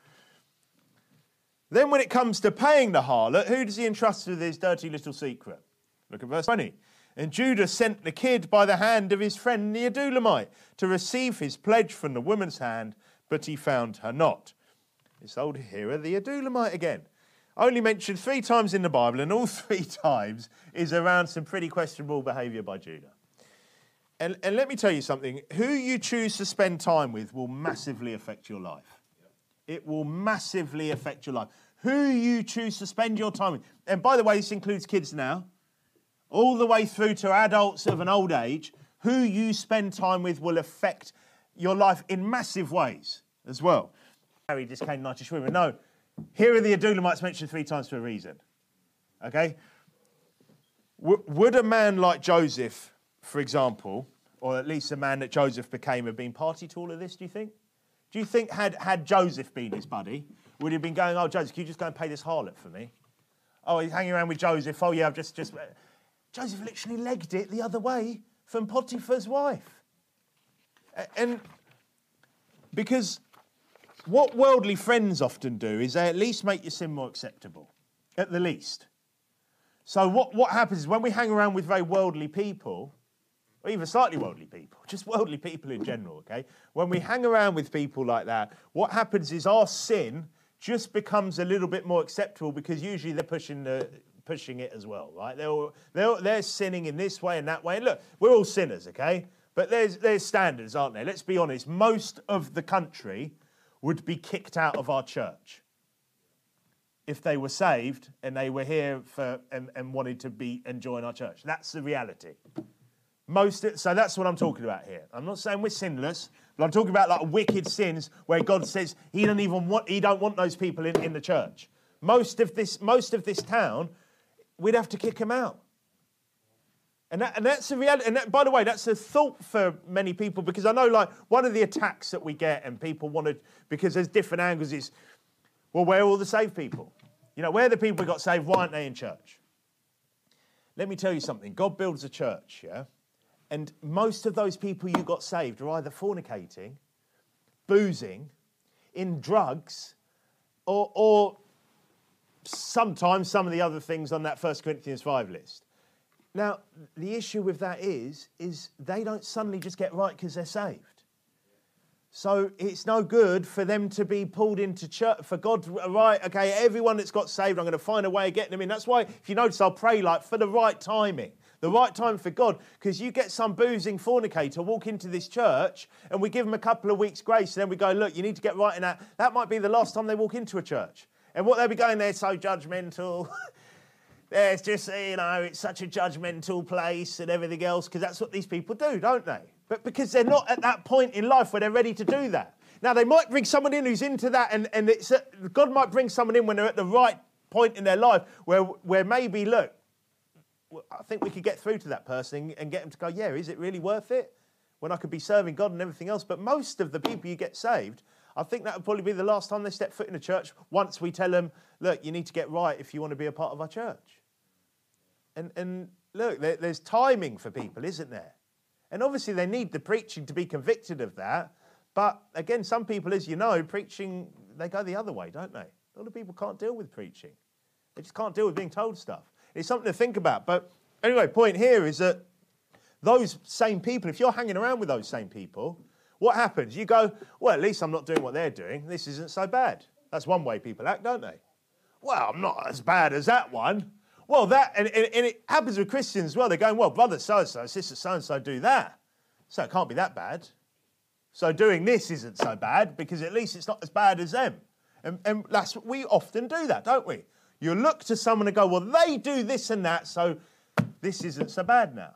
Then when it comes to paying the harlot, who does he entrust with his dirty little secret? Look at verse twenty. And Judah sent the kid by the hand of his friend the Adulamite to receive his pledge from the woman's hand, but he found her not. It's old Hira the Adulamite again. Only mentioned three times in the Bible, and all three times is around some pretty questionable behaviour by Judah. And, and let me tell you something. Who you choose to spend time with will massively affect your life. It will massively affect your life. Who you choose to spend your time with. And by the way, this includes kids now. All the way through to adults of an old age. Who you spend time with will affect your life in massive ways as well. Harry just came Canaanitish women. No. Here are the Adulamites mentioned three times for a reason. Okay? W- would a man like Joseph, for example, or at least a man that Joseph became, have been party to all of this, do you think? Do you think had, had Joseph been his buddy, would he have been going, oh, Joseph, can you just go and pay this harlot for me? Oh, he's hanging around with Joseph. Oh, yeah, I've just... just... Joseph literally legged it the other way from Potiphar's wife. And because what worldly friends often do is they at least make your sin more acceptable, at the least. So what, what happens is when we hang around with very worldly people, or even slightly worldly people, just worldly people in general, okay? When we hang around with people like that, what happens is our sin just becomes a little bit more acceptable because usually they're pushing the, pushing it as well, right? They're, all, they're, they're sinning in this way and that way. And look, we're all sinners, okay? But there's, there's standards, aren't there? Let's be honest. Most of the country would be kicked out of our church if they were saved and they were here for and, and wanted to be and join our church. That's the reality. Most, so that's what I'm talking about here. I'm not saying we're sinless, but I'm talking about like wicked sins where God says He don't even want, He don't want those people in, in the church. Most of this, most of this town, we'd have to kick them out. And that, and that's the reality. And that, by the way, that's a thought for many people because I know, like, one of the attacks that we get and people want to, because there's different angles, is, well, where are all the saved people? You know, where are the people who got saved? Why aren't they in church? Let me tell you something. God builds a church, yeah? And most of those people you got saved are either fornicating, boozing, in drugs, or, or sometimes some of the other things on that First Corinthians five list. Now, the issue with that is, is they don't suddenly just get right because they're saved. So it's no good for them to be pulled into church, for God, right, okay, everyone that's got saved, I'm going to find a way of getting them in. That's why, if you notice, I'll pray like for the right timing, the right time for God, because you get some boozing fornicator walk into this church and we give them a couple of weeks grace and then we go, look, you need to get right in that. That might be the last time they walk into a church. And what they'll be going, they're so judgmental. There's just, you know, it's such a judgmental place and everything else, because that's what these people do, don't they? But because they're not at that point in life where they're ready to do that. Now, they might bring someone in who's into that, and, and it's a, God might bring someone in when they're at the right point in their life where, where maybe, look, I think we could get through to that person and get them to go, yeah, is it really worth it? When I could be serving God and everything else. But most of the people you get saved, I think that would probably be the last time they step foot in a church once we tell them, look, you need to get right if you want to be a part of our church. And, and look, there, there's timing for people, isn't there? And obviously they need the preaching to be convicted of that. But again, some people, as you know, preaching, they go the other way, don't they? A lot of people can't deal with preaching. They just can't deal with being told stuff. It's something to think about. But anyway, point here is that those same people, if you're hanging around with those same people, what happens? You go, well, at least I'm not doing what they're doing. This isn't so bad. That's one way people act, don't they? Well, I'm not as bad as that one. Well, that, and, and, and it happens with Christians as well. They're going, well, brother so-and-so, sister so-and-so do that. So it can't be that bad. So doing this isn't so bad because at least it's not as bad as them. And, and that's what we often do that, don't we? You look to someone and go, well, they do this and that, so this isn't so bad now.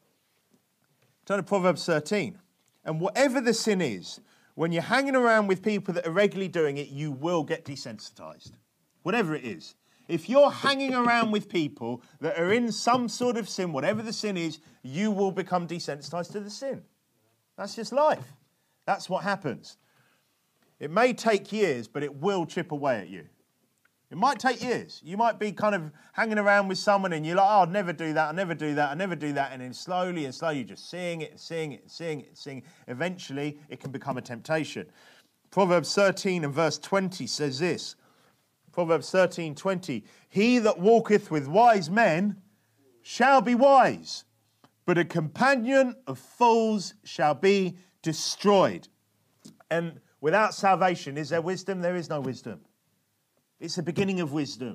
Turn to Proverbs thirteen. And whatever the sin is, when you're hanging around with people that are regularly doing it, you will get desensitized. Whatever it is. If you're hanging around with people that are in some sort of sin, whatever the sin is, you will become desensitized to the sin. That's just life. That's what happens. It may take years, but it will chip away at you. It might take years. You might be kind of hanging around with someone and you're like, oh, I'll never do that, I'll never do that, I'll never do that. And then slowly and slowly you're just seeing it and seeing it and seeing it and seeing it. Eventually, it can become a temptation. Proverbs thirteen and verse twenty says this. Proverbs thirteen twenty. He that walketh with wise men shall be wise, but a companion of fools shall be destroyed. And without salvation, is there wisdom? There is no wisdom. It's the beginning of wisdom.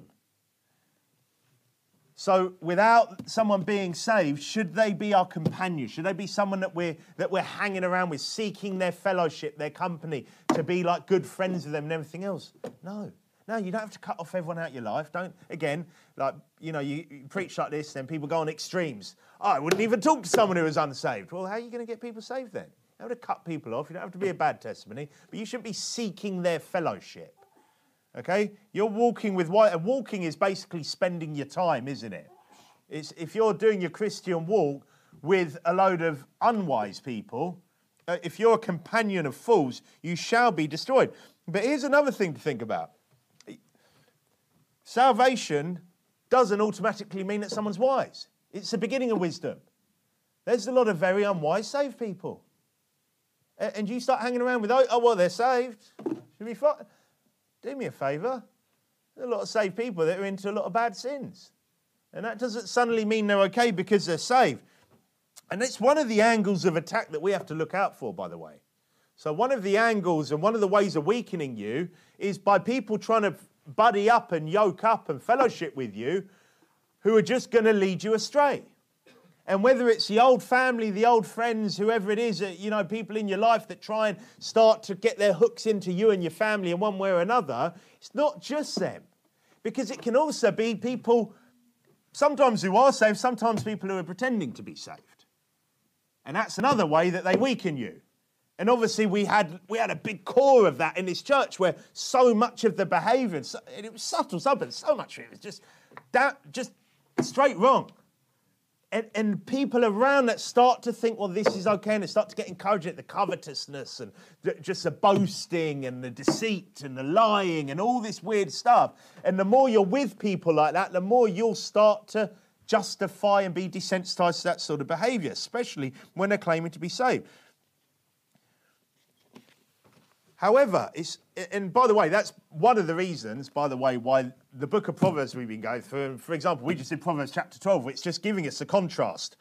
So without someone being saved, should they be our companion? Should they be someone that we're, that we're hanging around with, seeking their fellowship, their company, to be like good friends with them and everything else? No. No, you don't have to cut off everyone out of your life. Don't, again, like, you know, you, you preach like this, then people go on extremes. Oh, I wouldn't even talk to someone who was unsaved. Well, how are you going to get people saved then? You don't have to cut people off. You don't have to be a bad testimony, but you shouldn't be seeking their fellowship. Okay? You're walking with, and walking is basically spending your time, isn't it? It's, if you're doing your Christian walk with a load of unwise people, uh, if you're a companion of fools, you shall be destroyed. But here's another thing to think about. Salvation doesn't automatically mean that someone's wise. It's the beginning of wisdom. There's a lot of very unwise saved people. And you start hanging around with, oh, well, they're saved. Should be fine. Do me a favour. There's a lot of saved people that are into a lot of bad sins. And that doesn't suddenly mean they're okay because they're saved. And it's one of the angles of attack that we have to look out for, by the way. So one of the angles and one of the ways of weakening you is by people trying to buddy up and yoke up and fellowship with you who are just going to lead you astray. And whether it's the old family, the old friends, whoever it is, you know, people in your life that try and start to get their hooks into you and your family in one way or another, it's not just them. Because it can also be people, sometimes who are saved, sometimes people who are pretending to be saved. And that's another way that they weaken you. And obviously we had we had a big core of that in this church where so much of the behaviour, and it was subtle, but so much of it was just, that, just straight wrong. And, and people around that start to think, well, this is okay, and they start to get encouraged at the covetousness and the, just the boasting and the deceit and the lying and all this weird stuff. And the more you're with people like that, the more you'll start to justify and be desensitized to that sort of behaviour, especially when they're claiming to be saved. However, it's, and by the way, that's one of the reasons, by the way, why the book of Proverbs we've been going through, for example, we just did Proverbs chapter twelve, it's just giving us a contrast.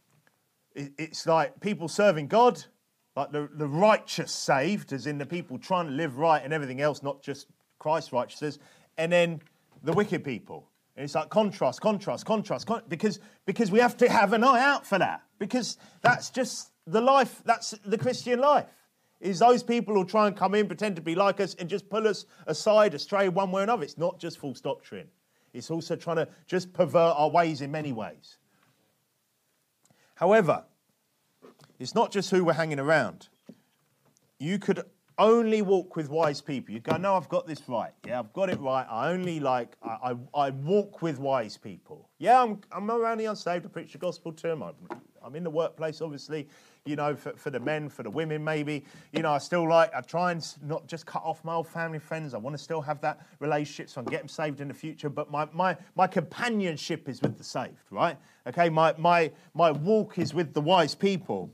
It's like people serving God, like the, the righteous saved, as in the people trying to live right and everything else, not just Christ's righteousness, and then the wicked people. And it's like contrast, contrast, contrast, con- because, because we have to have an eye out for that, because that's just the life, that's the Christian life. Is those people who try and come in, pretend to be like us, and just pull us aside, astray one way or another. It's not just false doctrine. It's also trying to just pervert our ways in many ways. However, it's not just who we're hanging around. You could only walk with wise people. You go, no, I've got this right. Yeah, I've got it right. I only like, I, I, I walk with wise people. Yeah, I'm, I'm around the unsaved. I preach the gospel to them. I'm, I'm in the workplace, obviously, you know, for, for the men, for the women, maybe. You know, I still like, I try and not just cut off my old family friends. I want to still have that relationship so I can get them saved in the future. But my, my, my companionship is with the saved, right? Okay, my, my, my walk is with the wise people.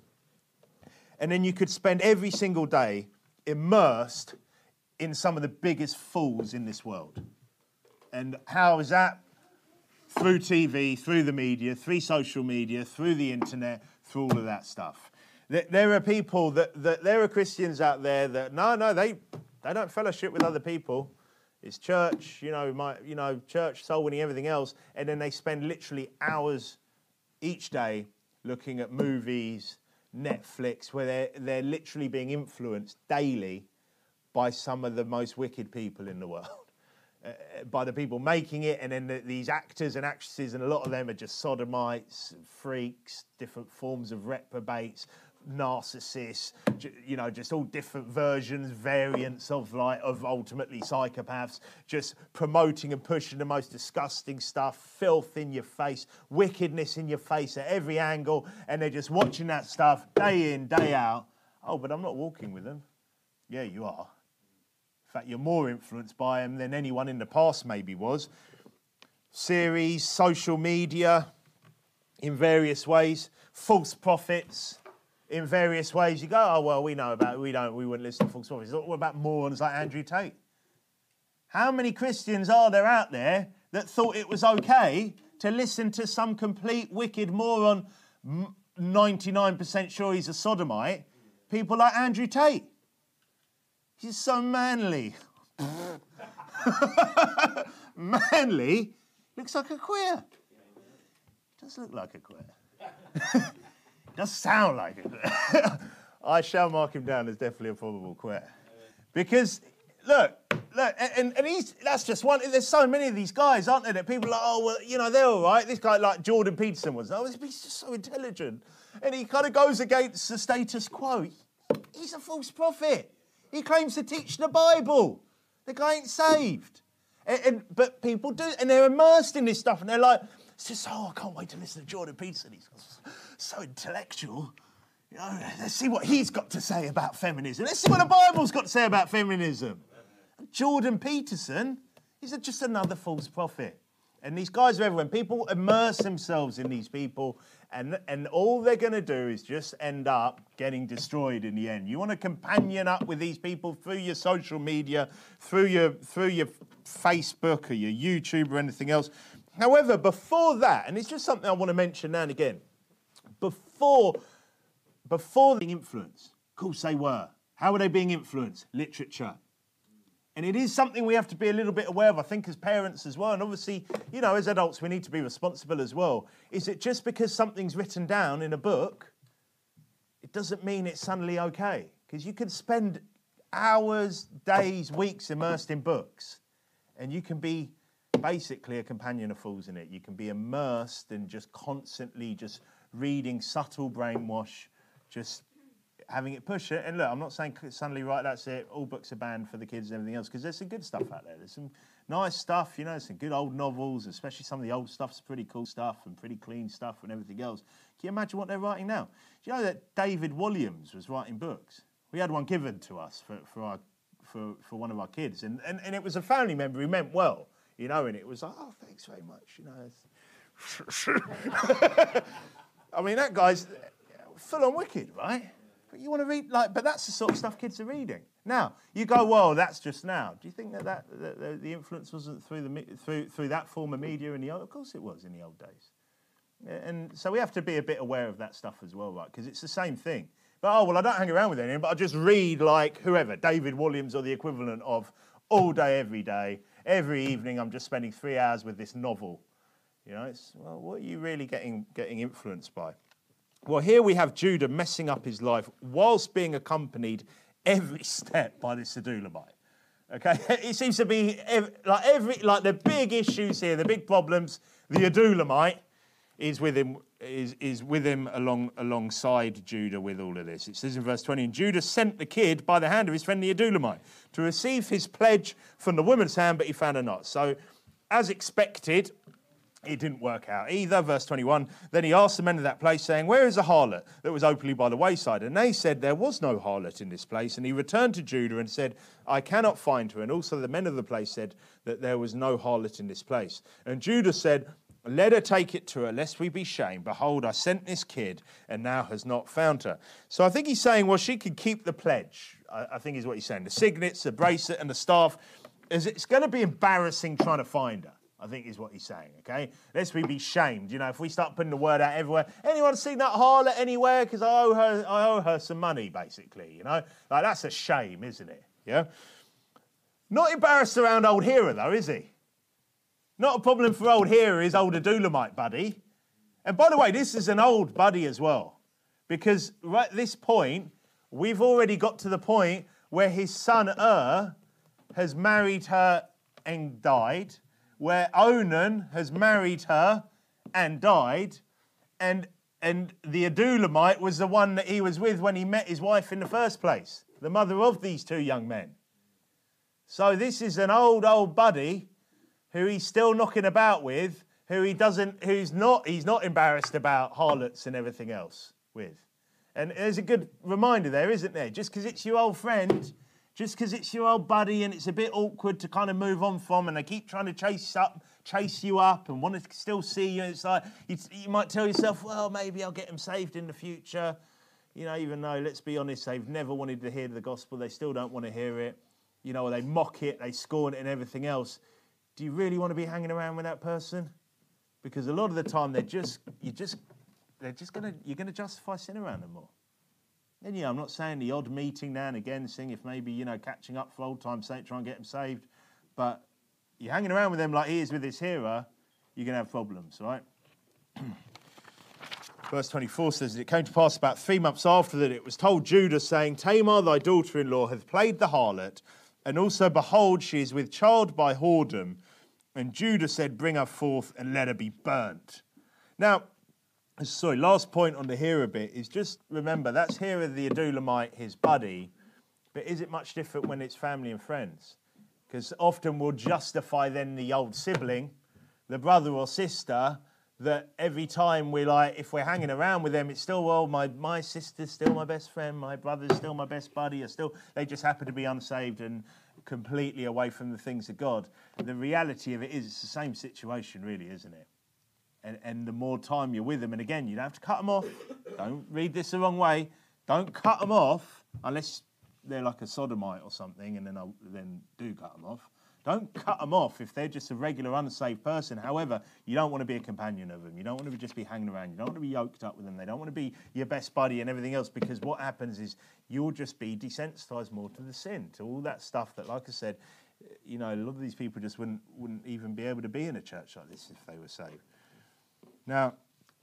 And then you could spend every single day immersed in some of the biggest fools in this world. And how is that? Through T V, through the media, through social media, through the internet, through all of that stuff. There are people that, that there are Christians out there that no, no, they they don't fellowship with other people. It's church, you know, my, you know, church, soul winning, everything else, and then they spend literally hours each day looking at movies, Netflix, where they're, they're literally being influenced daily by some of the most wicked people in the world. Uh, by the people making it, and then the, these actors and actresses, and a lot of them are just sodomites, freaks, different forms of reprobates, narcissists, you know, just all different versions, variants of like of ultimately psychopaths, just promoting and pushing the most disgusting stuff, filth in your face, wickedness in your face at every angle, and they're just watching that stuff day in, day out. Oh, but I'm not walking with them. Yeah, you are. In fact, you're more influenced by them than anyone in the past maybe was. Series, social media, in various ways, false prophets, in various ways. You go, oh, well, we know about it. We don't, we wouldn't listen to false prophets. What about morons like Andrew Tate? How many Christians are there out there that thought it was okay to listen to some complete wicked moron, ninety-nine percent sure he's a sodomite, people like Andrew Tate? He's so manly. Manly? Looks like a queer. Does look like a queer. Does sound like it. I shall mark him down as definitely a probable queer. Because, look, look, and, and he's, that's just one. There's so many of these guys, aren't there, that people are like, oh, well, you know, they're all right. This guy like Jordan Peterson was. Oh, he's just so intelligent. And he kind of goes against the status quo. He's a false prophet. He claims to teach the Bible. The guy ain't saved. And, and but people do, and they're immersed in this stuff, and they're like, it's just, oh, I can't wait to listen to Jordan Peterson. He's so intellectual. You know, let's see what he's got to say about feminism. Let's see what the Bible's got to say about feminism. And Jordan Peterson is just another false prophet. And these guys are everywhere. People immerse themselves in these people, and, and all they're going to do is just end up getting destroyed in the end. You want to companion up with these people through your social media, through your through your Facebook or your YouTube or anything else. However, before that, and it's just something I want to mention now and again, before, before being influenced. Of course they were. How were they being influenced? Literature. And it is something we have to be a little bit aware of, I think, as parents as well. And obviously, you know, as adults, we need to be responsible as well. Is it just because something's written down in a book, it doesn't mean it's suddenly okay? Because you can spend hours, days, weeks immersed in books, and you can be basically a companion of fools in it. You can be immersed and just constantly just reading subtle brainwash, just having it push it. And look, I'm not saying suddenly, right, that's it, all books are banned for the kids and everything else, because there's some good stuff out there. There's some nice stuff, you know, some good old novels, especially some of the old stuff's pretty cool stuff and pretty clean stuff and everything else. Can you imagine what they're writing now? Do you know that David Walliams was writing books? We had one given to us for, for our for, for one of our kids, and, and, and it was a family member who meant well, you know, and it was like, oh, thanks very much, you know. I mean, that guy's full on wicked, right? But you want to read, like, but that's the sort of stuff kids are reading. Now, you go, well, that's just now. Do you think that, that, that the, the influence wasn't through, the, through, through that form of media in the old? Of course it was in the old days. And so we have to be a bit aware of that stuff as well, right? Because it's the same thing. But, oh, well, I don't hang around with anyone, but I just read, like, whoever, David Walliams or the equivalent of all day, every day. Every evening I'm just spending three hours with this novel. You know, it's, well, what are you really getting getting influenced by? Well, here we have Judah messing up his life whilst being accompanied every step by this Adulamite. Okay, it seems to be every, like every like the big issues here, the big problems. The Adulamite is with him is is with him along alongside Judah with all of this. It says in verse twenty, and Judah sent the kid by the hand of his friend the Adulamite to receive his pledge from the woman's hand, but he found her not. So, as expected, it didn't work out either. Verse twenty-one, then he asked the men of that place, saying, where is the harlot that was openly by the wayside? And they said, there was no harlot in this place. And he returned to Judah and said, I cannot find her. And also the men of the place said that there was no harlot in this place. And Judah said, let her take it to her, lest we be shamed. Behold, I sent this kid, and now has not found her. So I think he's saying, well, she could keep the pledge, I, I think is what he's saying. The signets, the bracelet, and the staff. Is It's going to be embarrassing trying to find her, I think is what he's saying, okay? Lest we be shamed. You know, if we start putting the word out everywhere, anyone seen that harlot anywhere? Because I owe her I owe her some money, basically, you know? Like, that's a shame, isn't it? Yeah? Not embarrassed around old Hira, though, is he? Not a problem for old Hira, his old Adulamite buddy. And by the way, this is an old buddy as well. Because right at this point, we've already got to the point where his son Ur has married her and died, where Onan has married her and died, and, and the Adulamite was the one that he was with when he met his wife in the first place, the mother of these two young men. So this is an old, old buddy who he's still knocking about with, who he doesn't, who's not, he's not embarrassed about harlots and everything else with. And there's a good reminder there, isn't there? Just because it's your old friend, just because it's your old buddy and it's a bit awkward to kind of move on from, and they keep trying to chase up, chase you up and want to still see you. It's like, you, you might tell yourself, well, maybe I'll get them saved in the future. You know, even though, let's be honest, they've never wanted to hear the gospel. They still don't want to hear it. You know, they mock it, they scorn it and everything else. Do you really want to be hanging around with that person? Because a lot of the time they're just, you just, they're just gonna, you're gonna justify sin around them more. And yeah, I'm not saying the odd meeting now and again, seeing if maybe, you know, catching up for old time's sake, try and get them saved. But you're hanging around with them like he is with his hearer, you're gonna have problems, right? Verse twenty-four says, it came to pass about three months after that it was told Judah, saying, Tamar, thy daughter-in-law, hath played the harlot, and also, behold, she is with child by whoredom. And Judah said, bring her forth and let her be burnt. Now, sorry, last point on the Hira bit is just remember, that's Hira the Adulamite, his buddy. But is it much different when it's family and friends? Because often we'll justify then the old sibling, the brother or sister, that every time we're like, if we're hanging around with them, it's still, well, my, my sister's still my best friend, my brother's still my best buddy, or still, they just happen to be unsaved and completely away from the things of God. The reality of it is, it's the same situation, really, isn't it? And, and the more time you're with them, and again, you don't have to cut them off. Don't read this the wrong way. Don't cut them off unless they're like a sodomite or something, and then I then do cut them off. Don't cut them off if they're just a regular unsaved person. However, you don't want to be a companion of them. You don't want to just be hanging around. You don't want to be yoked up with them. They don't want to be your best buddy and everything else, because what happens is you'll just be desensitized more to the sin, to all that stuff that, like I said, you know, a lot of these people just wouldn't wouldn't even be able to be in a church like this if they were saved. Now,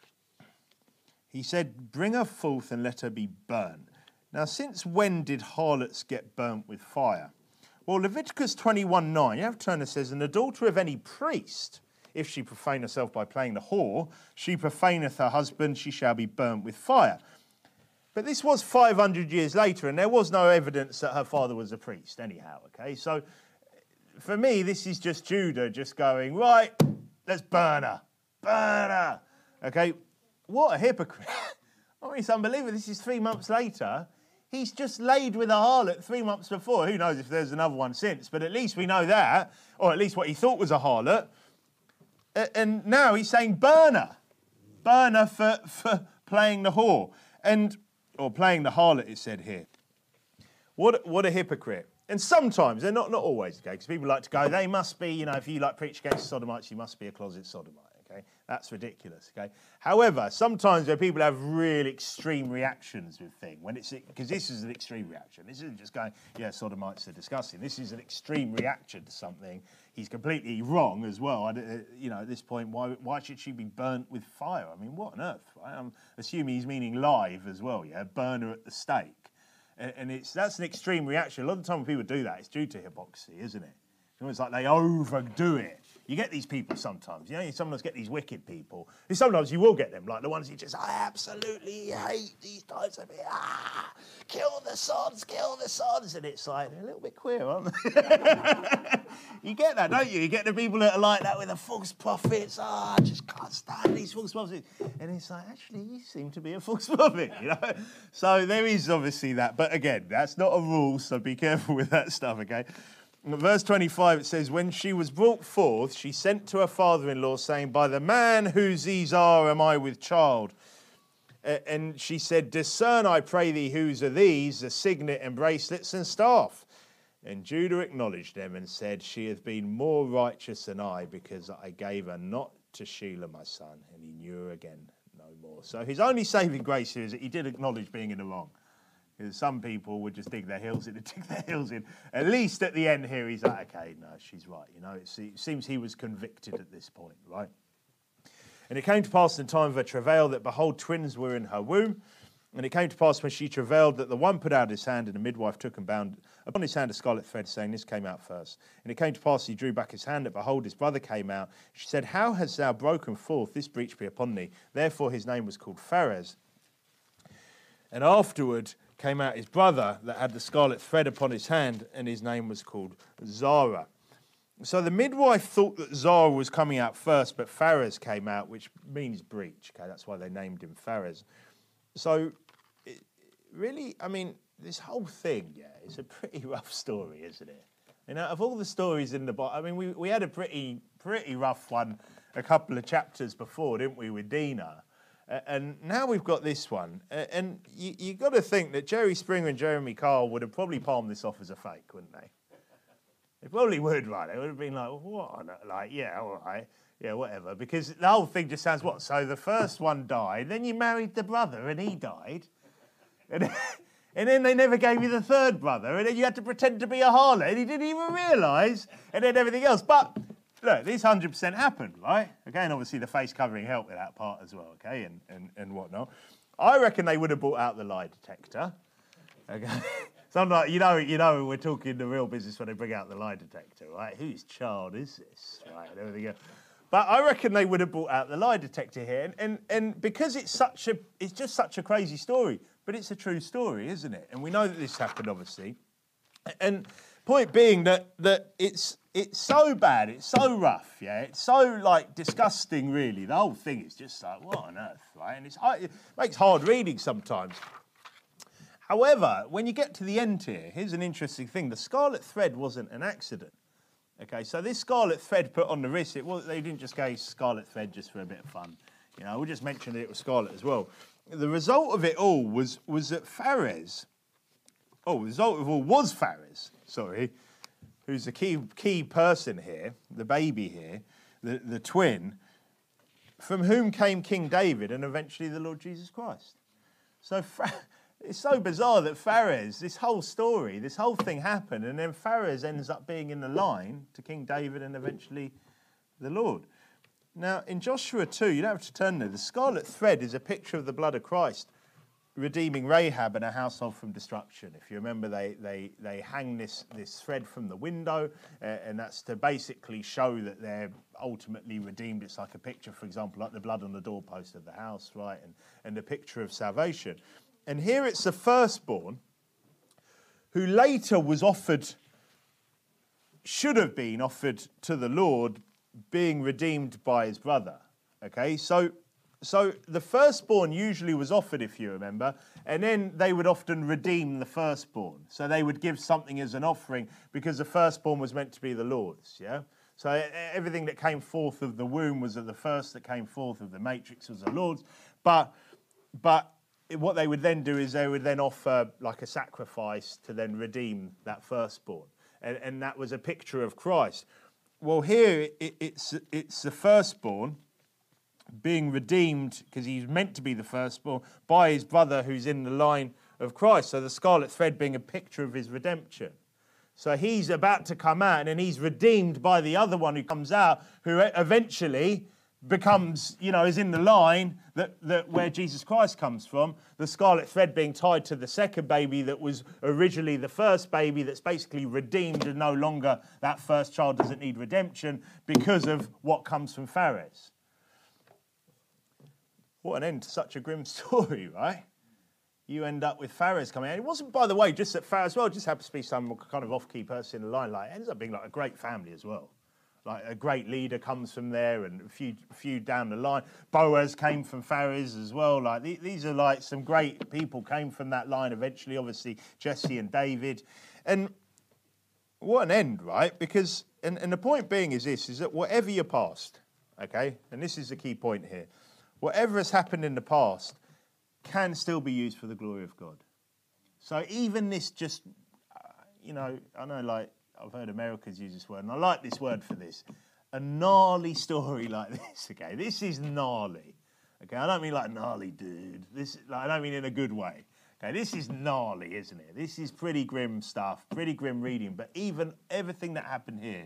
he said, bring her forth and let her be burned. Now, since when did harlots get burnt with fire? Well, Leviticus twenty-one nine, you have to turn, it says, and the daughter of any priest, if she profane herself by playing the whore, she profaneth her husband, she shall be burnt with fire. But this was five hundred years later, and there was no evidence that her father was a priest anyhow, okay? So, for me, this is just Judah just going, right, let's burn her, burn her, okay? What a hypocrite. I mean, it's unbelievable. This is three months later. He's just laid with a harlot three months before. Who knows if there's another one since, but at least we know that, or at least what he thought was a harlot. And now he's saying burn her. Burn her for, for playing the whore. And, or playing the harlot, it said here. What, what a hypocrite. And sometimes, they're not, not always, okay, because people like to go, they must be, you know, if you like preach against sodomites, you must be a closet sodomite. Okay, that's ridiculous. Okay. However, sometimes where people have really extreme reactions with things, when it's because this is an extreme reaction. This isn't just going, yeah, sodomites are disgusting. This is an extreme reaction to something. He's completely wrong as well. I, you know, at this point, why why should she be burnt with fire? I mean, what on earth? Right? I'm assuming he's meaning live as well. Yeah, burn her at the stake, and, and it's that's an extreme reaction. A lot of the time when people do that, it's due to hypocrisy, isn't it? It's like they overdo it. You get these people sometimes, you know, you sometimes get these wicked people. And sometimes you will get them, like the ones you just, I absolutely hate these types of people. Ah, kill the sods, kill the sods. And it's like, they're a little bit queer, aren't they? You get that, don't you? You get the people that are like that with the false prophets. Ah, I just can't stand these false prophets. And it's like, actually, you seem to be a false prophet, you know? So there is obviously that. But again, that's not a rule, so be careful with that stuff, okay? In verse twenty-five, it says, when she was brought forth, she sent to her father-in-law, saying, by the man whose these are am I with child. And she said, discern, I pray thee, whose are these, the signet and bracelets and staff. And Judah acknowledged them and said, she hath been more righteous than I, because I gave her not to Shelah my son. And he knew her again no more. So his only saving grace here is that he did acknowledge being in the wrong. Because some people would just dig their heels in and dig their heels in. At least at the end here, he's like, okay, no, she's right. You know, it seems he was convicted at this point, right? And it came to pass in the time of her travail that, behold, twins were in her womb. And it came to pass when she travailed that the one put out his hand, and the midwife took and bound upon his hand a scarlet thread, saying, this came out first. And it came to pass he drew back his hand, that behold, his brother came out. She said, how hast thou broken forth? This breach be upon thee. Therefore his name was called Pharez. And afterward came out his brother that had the scarlet thread upon his hand, and his name was called Zara. So the midwife thought that Zara was coming out first, but Pharez came out, which means breach. Okay, that's why they named him Pharez. So, it, really, I mean, this whole thing, yeah, is a pretty rough story, isn't it? You know, of all the stories in the Bible, I mean, we, we had a pretty pretty rough one a couple of chapters before, didn't we, with Dinah? And now we've got this one. And you, you got to think that Jerry Springer and Jeremy Kyle would have probably palmed this off as a fake, wouldn't they? They probably would, right? They would have been like, what? Like, yeah, all right. Yeah, whatever. Because the whole thing just sounds, what? So the first one died, then you married the brother and he died. And, and then they never gave you the third brother. And then you had to pretend to be a harlot. And he didn't even realise. And then everything else. But look, this one hundred percent happened, right? Again, obviously the face covering helped with that part as well, okay, and, and, and whatnot. I reckon they would have brought out the lie detector. Okay, so I'm like, you know, you know, we're talking the real business when they bring out the lie detector, right? Whose child is this, right? And everything else. But I reckon they would have brought out the lie detector here, and, and and because it's such a, it's just such a crazy story, but it's a true story, isn't it? And we know that this happened, obviously, and. Point being that that it's it's so bad, it's so rough, yeah, it's so like disgusting, really. The whole thing is just like, what on earth, right? And it's it makes hard reading sometimes. However, when you get to the end here, here's an interesting thing: the scarlet thread wasn't an accident. Okay, so this scarlet thread put on the wrist, it was they didn't just go scarlet thread just for a bit of fun. You know, we just mentioned that it was scarlet as well. The result of it all was was that Pharez. Oh, the result of all was Pharez, sorry, who's the key key person here, the baby here, the, the twin, from whom came King David and eventually the Lord Jesus Christ. So it's so bizarre that Phares, this whole story, this whole thing happened, and then Phares ends up being in the line to King David and eventually the Lord. Now, in Joshua two, you don't have to turn there, the scarlet thread is a picture of the blood of Christ redeeming Rahab and her household from destruction. If you remember, they they they hang this, this thread from the window, uh, and that's to basically show that they're ultimately redeemed. It's like a picture, for example, like the blood on the doorpost of the house, right, and, and a picture of salvation. And here it's the firstborn who later was offered, should have been offered to the Lord, being redeemed by his brother. Okay, so so the firstborn usually was offered, if you remember, and then they would often redeem the firstborn. So they would give something as an offering because the firstborn was meant to be the Lord's, yeah? So everything that came forth of the womb was the first that came forth of the matrix was the Lord's. But but what they would then do is they would then offer like a sacrifice to then redeem that firstborn. And, and that was a picture of Christ. Well, here it, it's it's the firstborn being redeemed, because he's meant to be the firstborn, by his brother who's in the line of Christ. So the scarlet thread being a picture of his redemption. So he's about to come out, and then he's redeemed by the other one who comes out, who eventually becomes, you know, is in the line that, that where Jesus Christ comes from. The scarlet thread being tied to the second baby that was originally the first baby, that's basically redeemed, and no longer that first child doesn't need redemption because of what comes from Phares. What an end to such a grim story, right? You end up with Phares coming out. It wasn't, by the way, just that Phares, well, just happens to be some kind of off-key person in the line. Like, it ends up being like a great family as well. Like a great leader comes from there, and a few, a few down the line. Boaz came from Phares as well. Like these are like some great people came from that line eventually. Obviously, Jesse and David, and what an end, right? Because and, and the point being is this: is that whatever your past, okay, and this is the key point here. Whatever has happened in the past can still be used for the glory of God. So even this just, uh, you know, I know like I've heard Americans use this word, and I like this word for this, a gnarly story like this, okay? This is gnarly, okay? I don't mean like gnarly dude. This, like, I don't mean in a good way, okay? This is gnarly, isn't it? This is pretty grim stuff, pretty grim reading, but even everything that happened here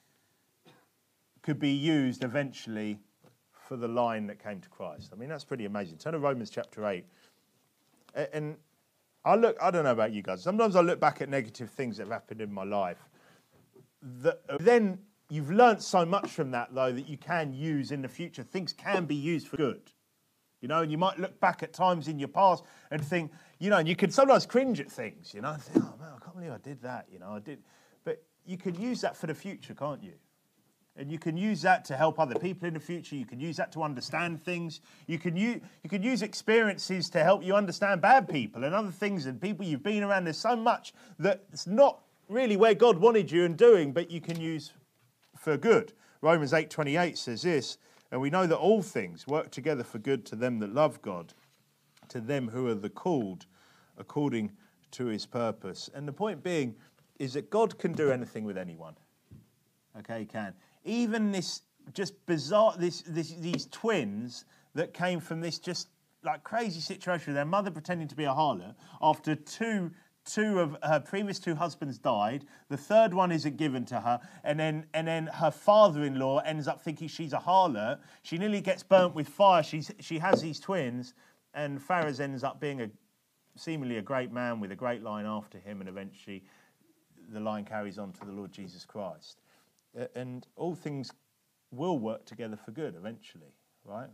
could be used eventually for the line that came to Christ. I mean, that's pretty amazing. Turn to Romans chapter eight. And I look, I don't know about you guys. Sometimes I look back at negative things that have happened in my life. That, then you've learnt so much from that, though, that you can use in the future. Things can be used for good. You know, and you might look back at times in your past and think, you know, and you can sometimes cringe at things, you know, and think, oh, man, I can't believe I did that, you know, I did. But you can use that for the future, can't you? And you can use that to help other people in the future. You can use that to understand things. You can use, you can use experiences to help you understand bad people and other things and people you've been around. There's so much that's not really where God wanted you and doing, but you can use for good. Romans eight twenty-eight says this, and we know that all things work together for good to them that love God, to them who are the called according to his purpose. And the point being is that God can do anything with anyone. Okay, he can. Even this just bizarre, this, this these twins that came from this just like crazy situation with their mother pretending to be a harlot after two two of her previous two husbands died. The third one isn't given to her, and then and then her father-in-law ends up thinking she's a harlot. She nearly gets burnt with fire. She's she has these twins, and Phares ends up being a seemingly a great man with a great line after him, and eventually the line carries on to the Lord Jesus Christ. And all things will work together for good eventually, right?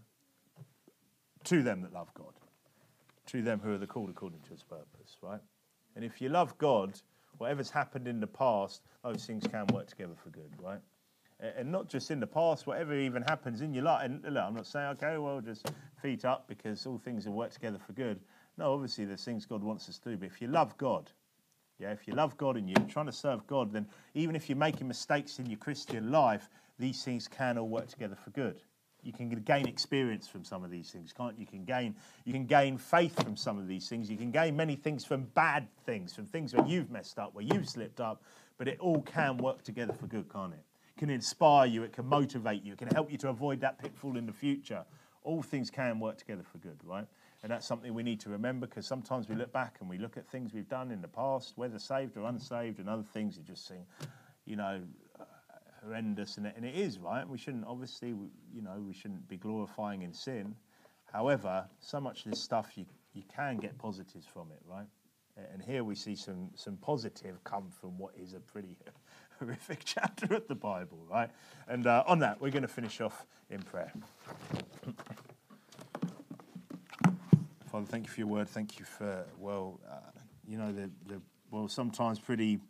To them that love God. To them who are the called according to his purpose, right? And if you love God, whatever's happened in the past, those things can work together for good, right? And not just in the past, whatever even happens in your life. And look, I'm not saying, okay, well, just feet up because all things will work together for good. No, obviously there's things God wants us to do. But if you love God, yeah, if you love God and you're trying to serve God, then even if you're making mistakes in your Christian life, these things can all work together for good. You can gain experience from some of these things, can't you? You can gain, you can gain faith from some of these things. You can gain many things from bad things, from things where you've messed up, where you've slipped up. but it all can work together for good, can't it? It can inspire you, it can motivate you, it can help you to avoid that pitfall in the future. All things can work together for good, right? And that's something we need to remember, because sometimes we look back and we look at things we've done in the past, whether saved or unsaved, and other things that just seem, you know, uh, horrendous. And it, and it is, right? We shouldn't, obviously, we, you know, we shouldn't be glorifying in sin. However, so much of this stuff, you, you can get positives from it, right? And here we see some, some positive come from what is a pretty horrific chapter of the Bible, right? And uh, on that, we're going to finish off in prayer. Father, thank you for your word. Thank you for, well, uh, you know, the, the well, sometimes pretty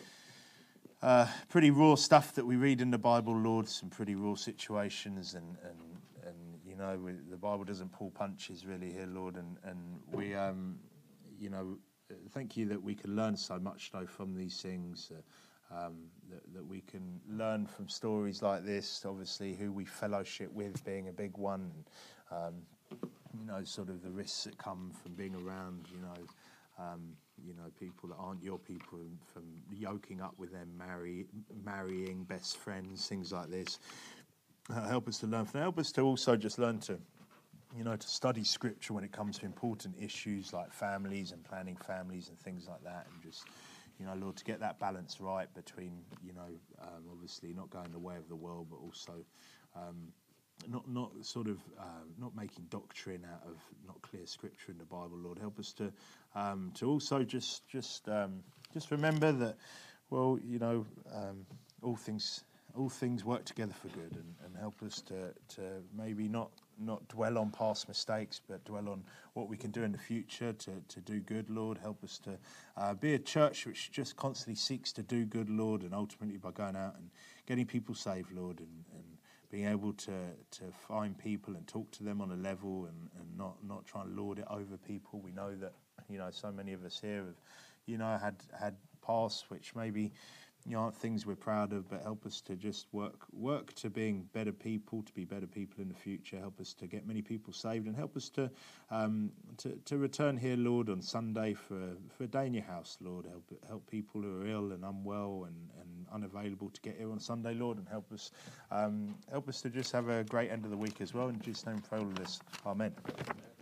uh, pretty raw stuff that we read in the Bible, Lord, some pretty raw situations, and, and, and you know, we, the Bible doesn't pull punches really here, Lord, and, and we, um, you know, thank you that we can learn so much, though, from these things, uh, um, that, that we can learn from stories like this, obviously, who we fellowship with being a big one, um, you know, sort of the risks that come from being around, you know, um, you know, people that aren't your people, from yoking up with them, marry, marrying best friends, things like this. Uh, help us to learn from them. Help us to also just learn to, you know, to study Scripture when it comes to important issues like families and planning families and things like that, and just, you know, Lord, to get that balance right between, you know, um, obviously not going the way of the world, but also um, not not sort of uh, not making doctrine out of not clear Scripture in the Bible. Lord, help us to um, to also just just um, just remember that, well, you know, um, all things all things work together for good, and, and help us to to maybe not. not dwell on past mistakes, but dwell on what we can do in the future to, to do good, Lord. Help us to uh, be a church which just constantly seeks to do good, Lord, and ultimately by going out and getting people saved, Lord, and, and being able to to find people and talk to them on a level, and, and not, not try and lord it over people. We know that, you know, so many of us here have, you know, had, had pasts which maybe, you know, aren't things we're proud of, but help us to just work work to being better people, to be better people in the future. Help us to get many people saved, and help us to um, to, to return here, Lord, on Sunday for for a day in your house, Lord. Help help people who are ill and unwell and, and unavailable to get here on Sunday, Lord, and help us um, help us to just have a great end of the week as well. In Jesus' name, we pray all of this. Amen.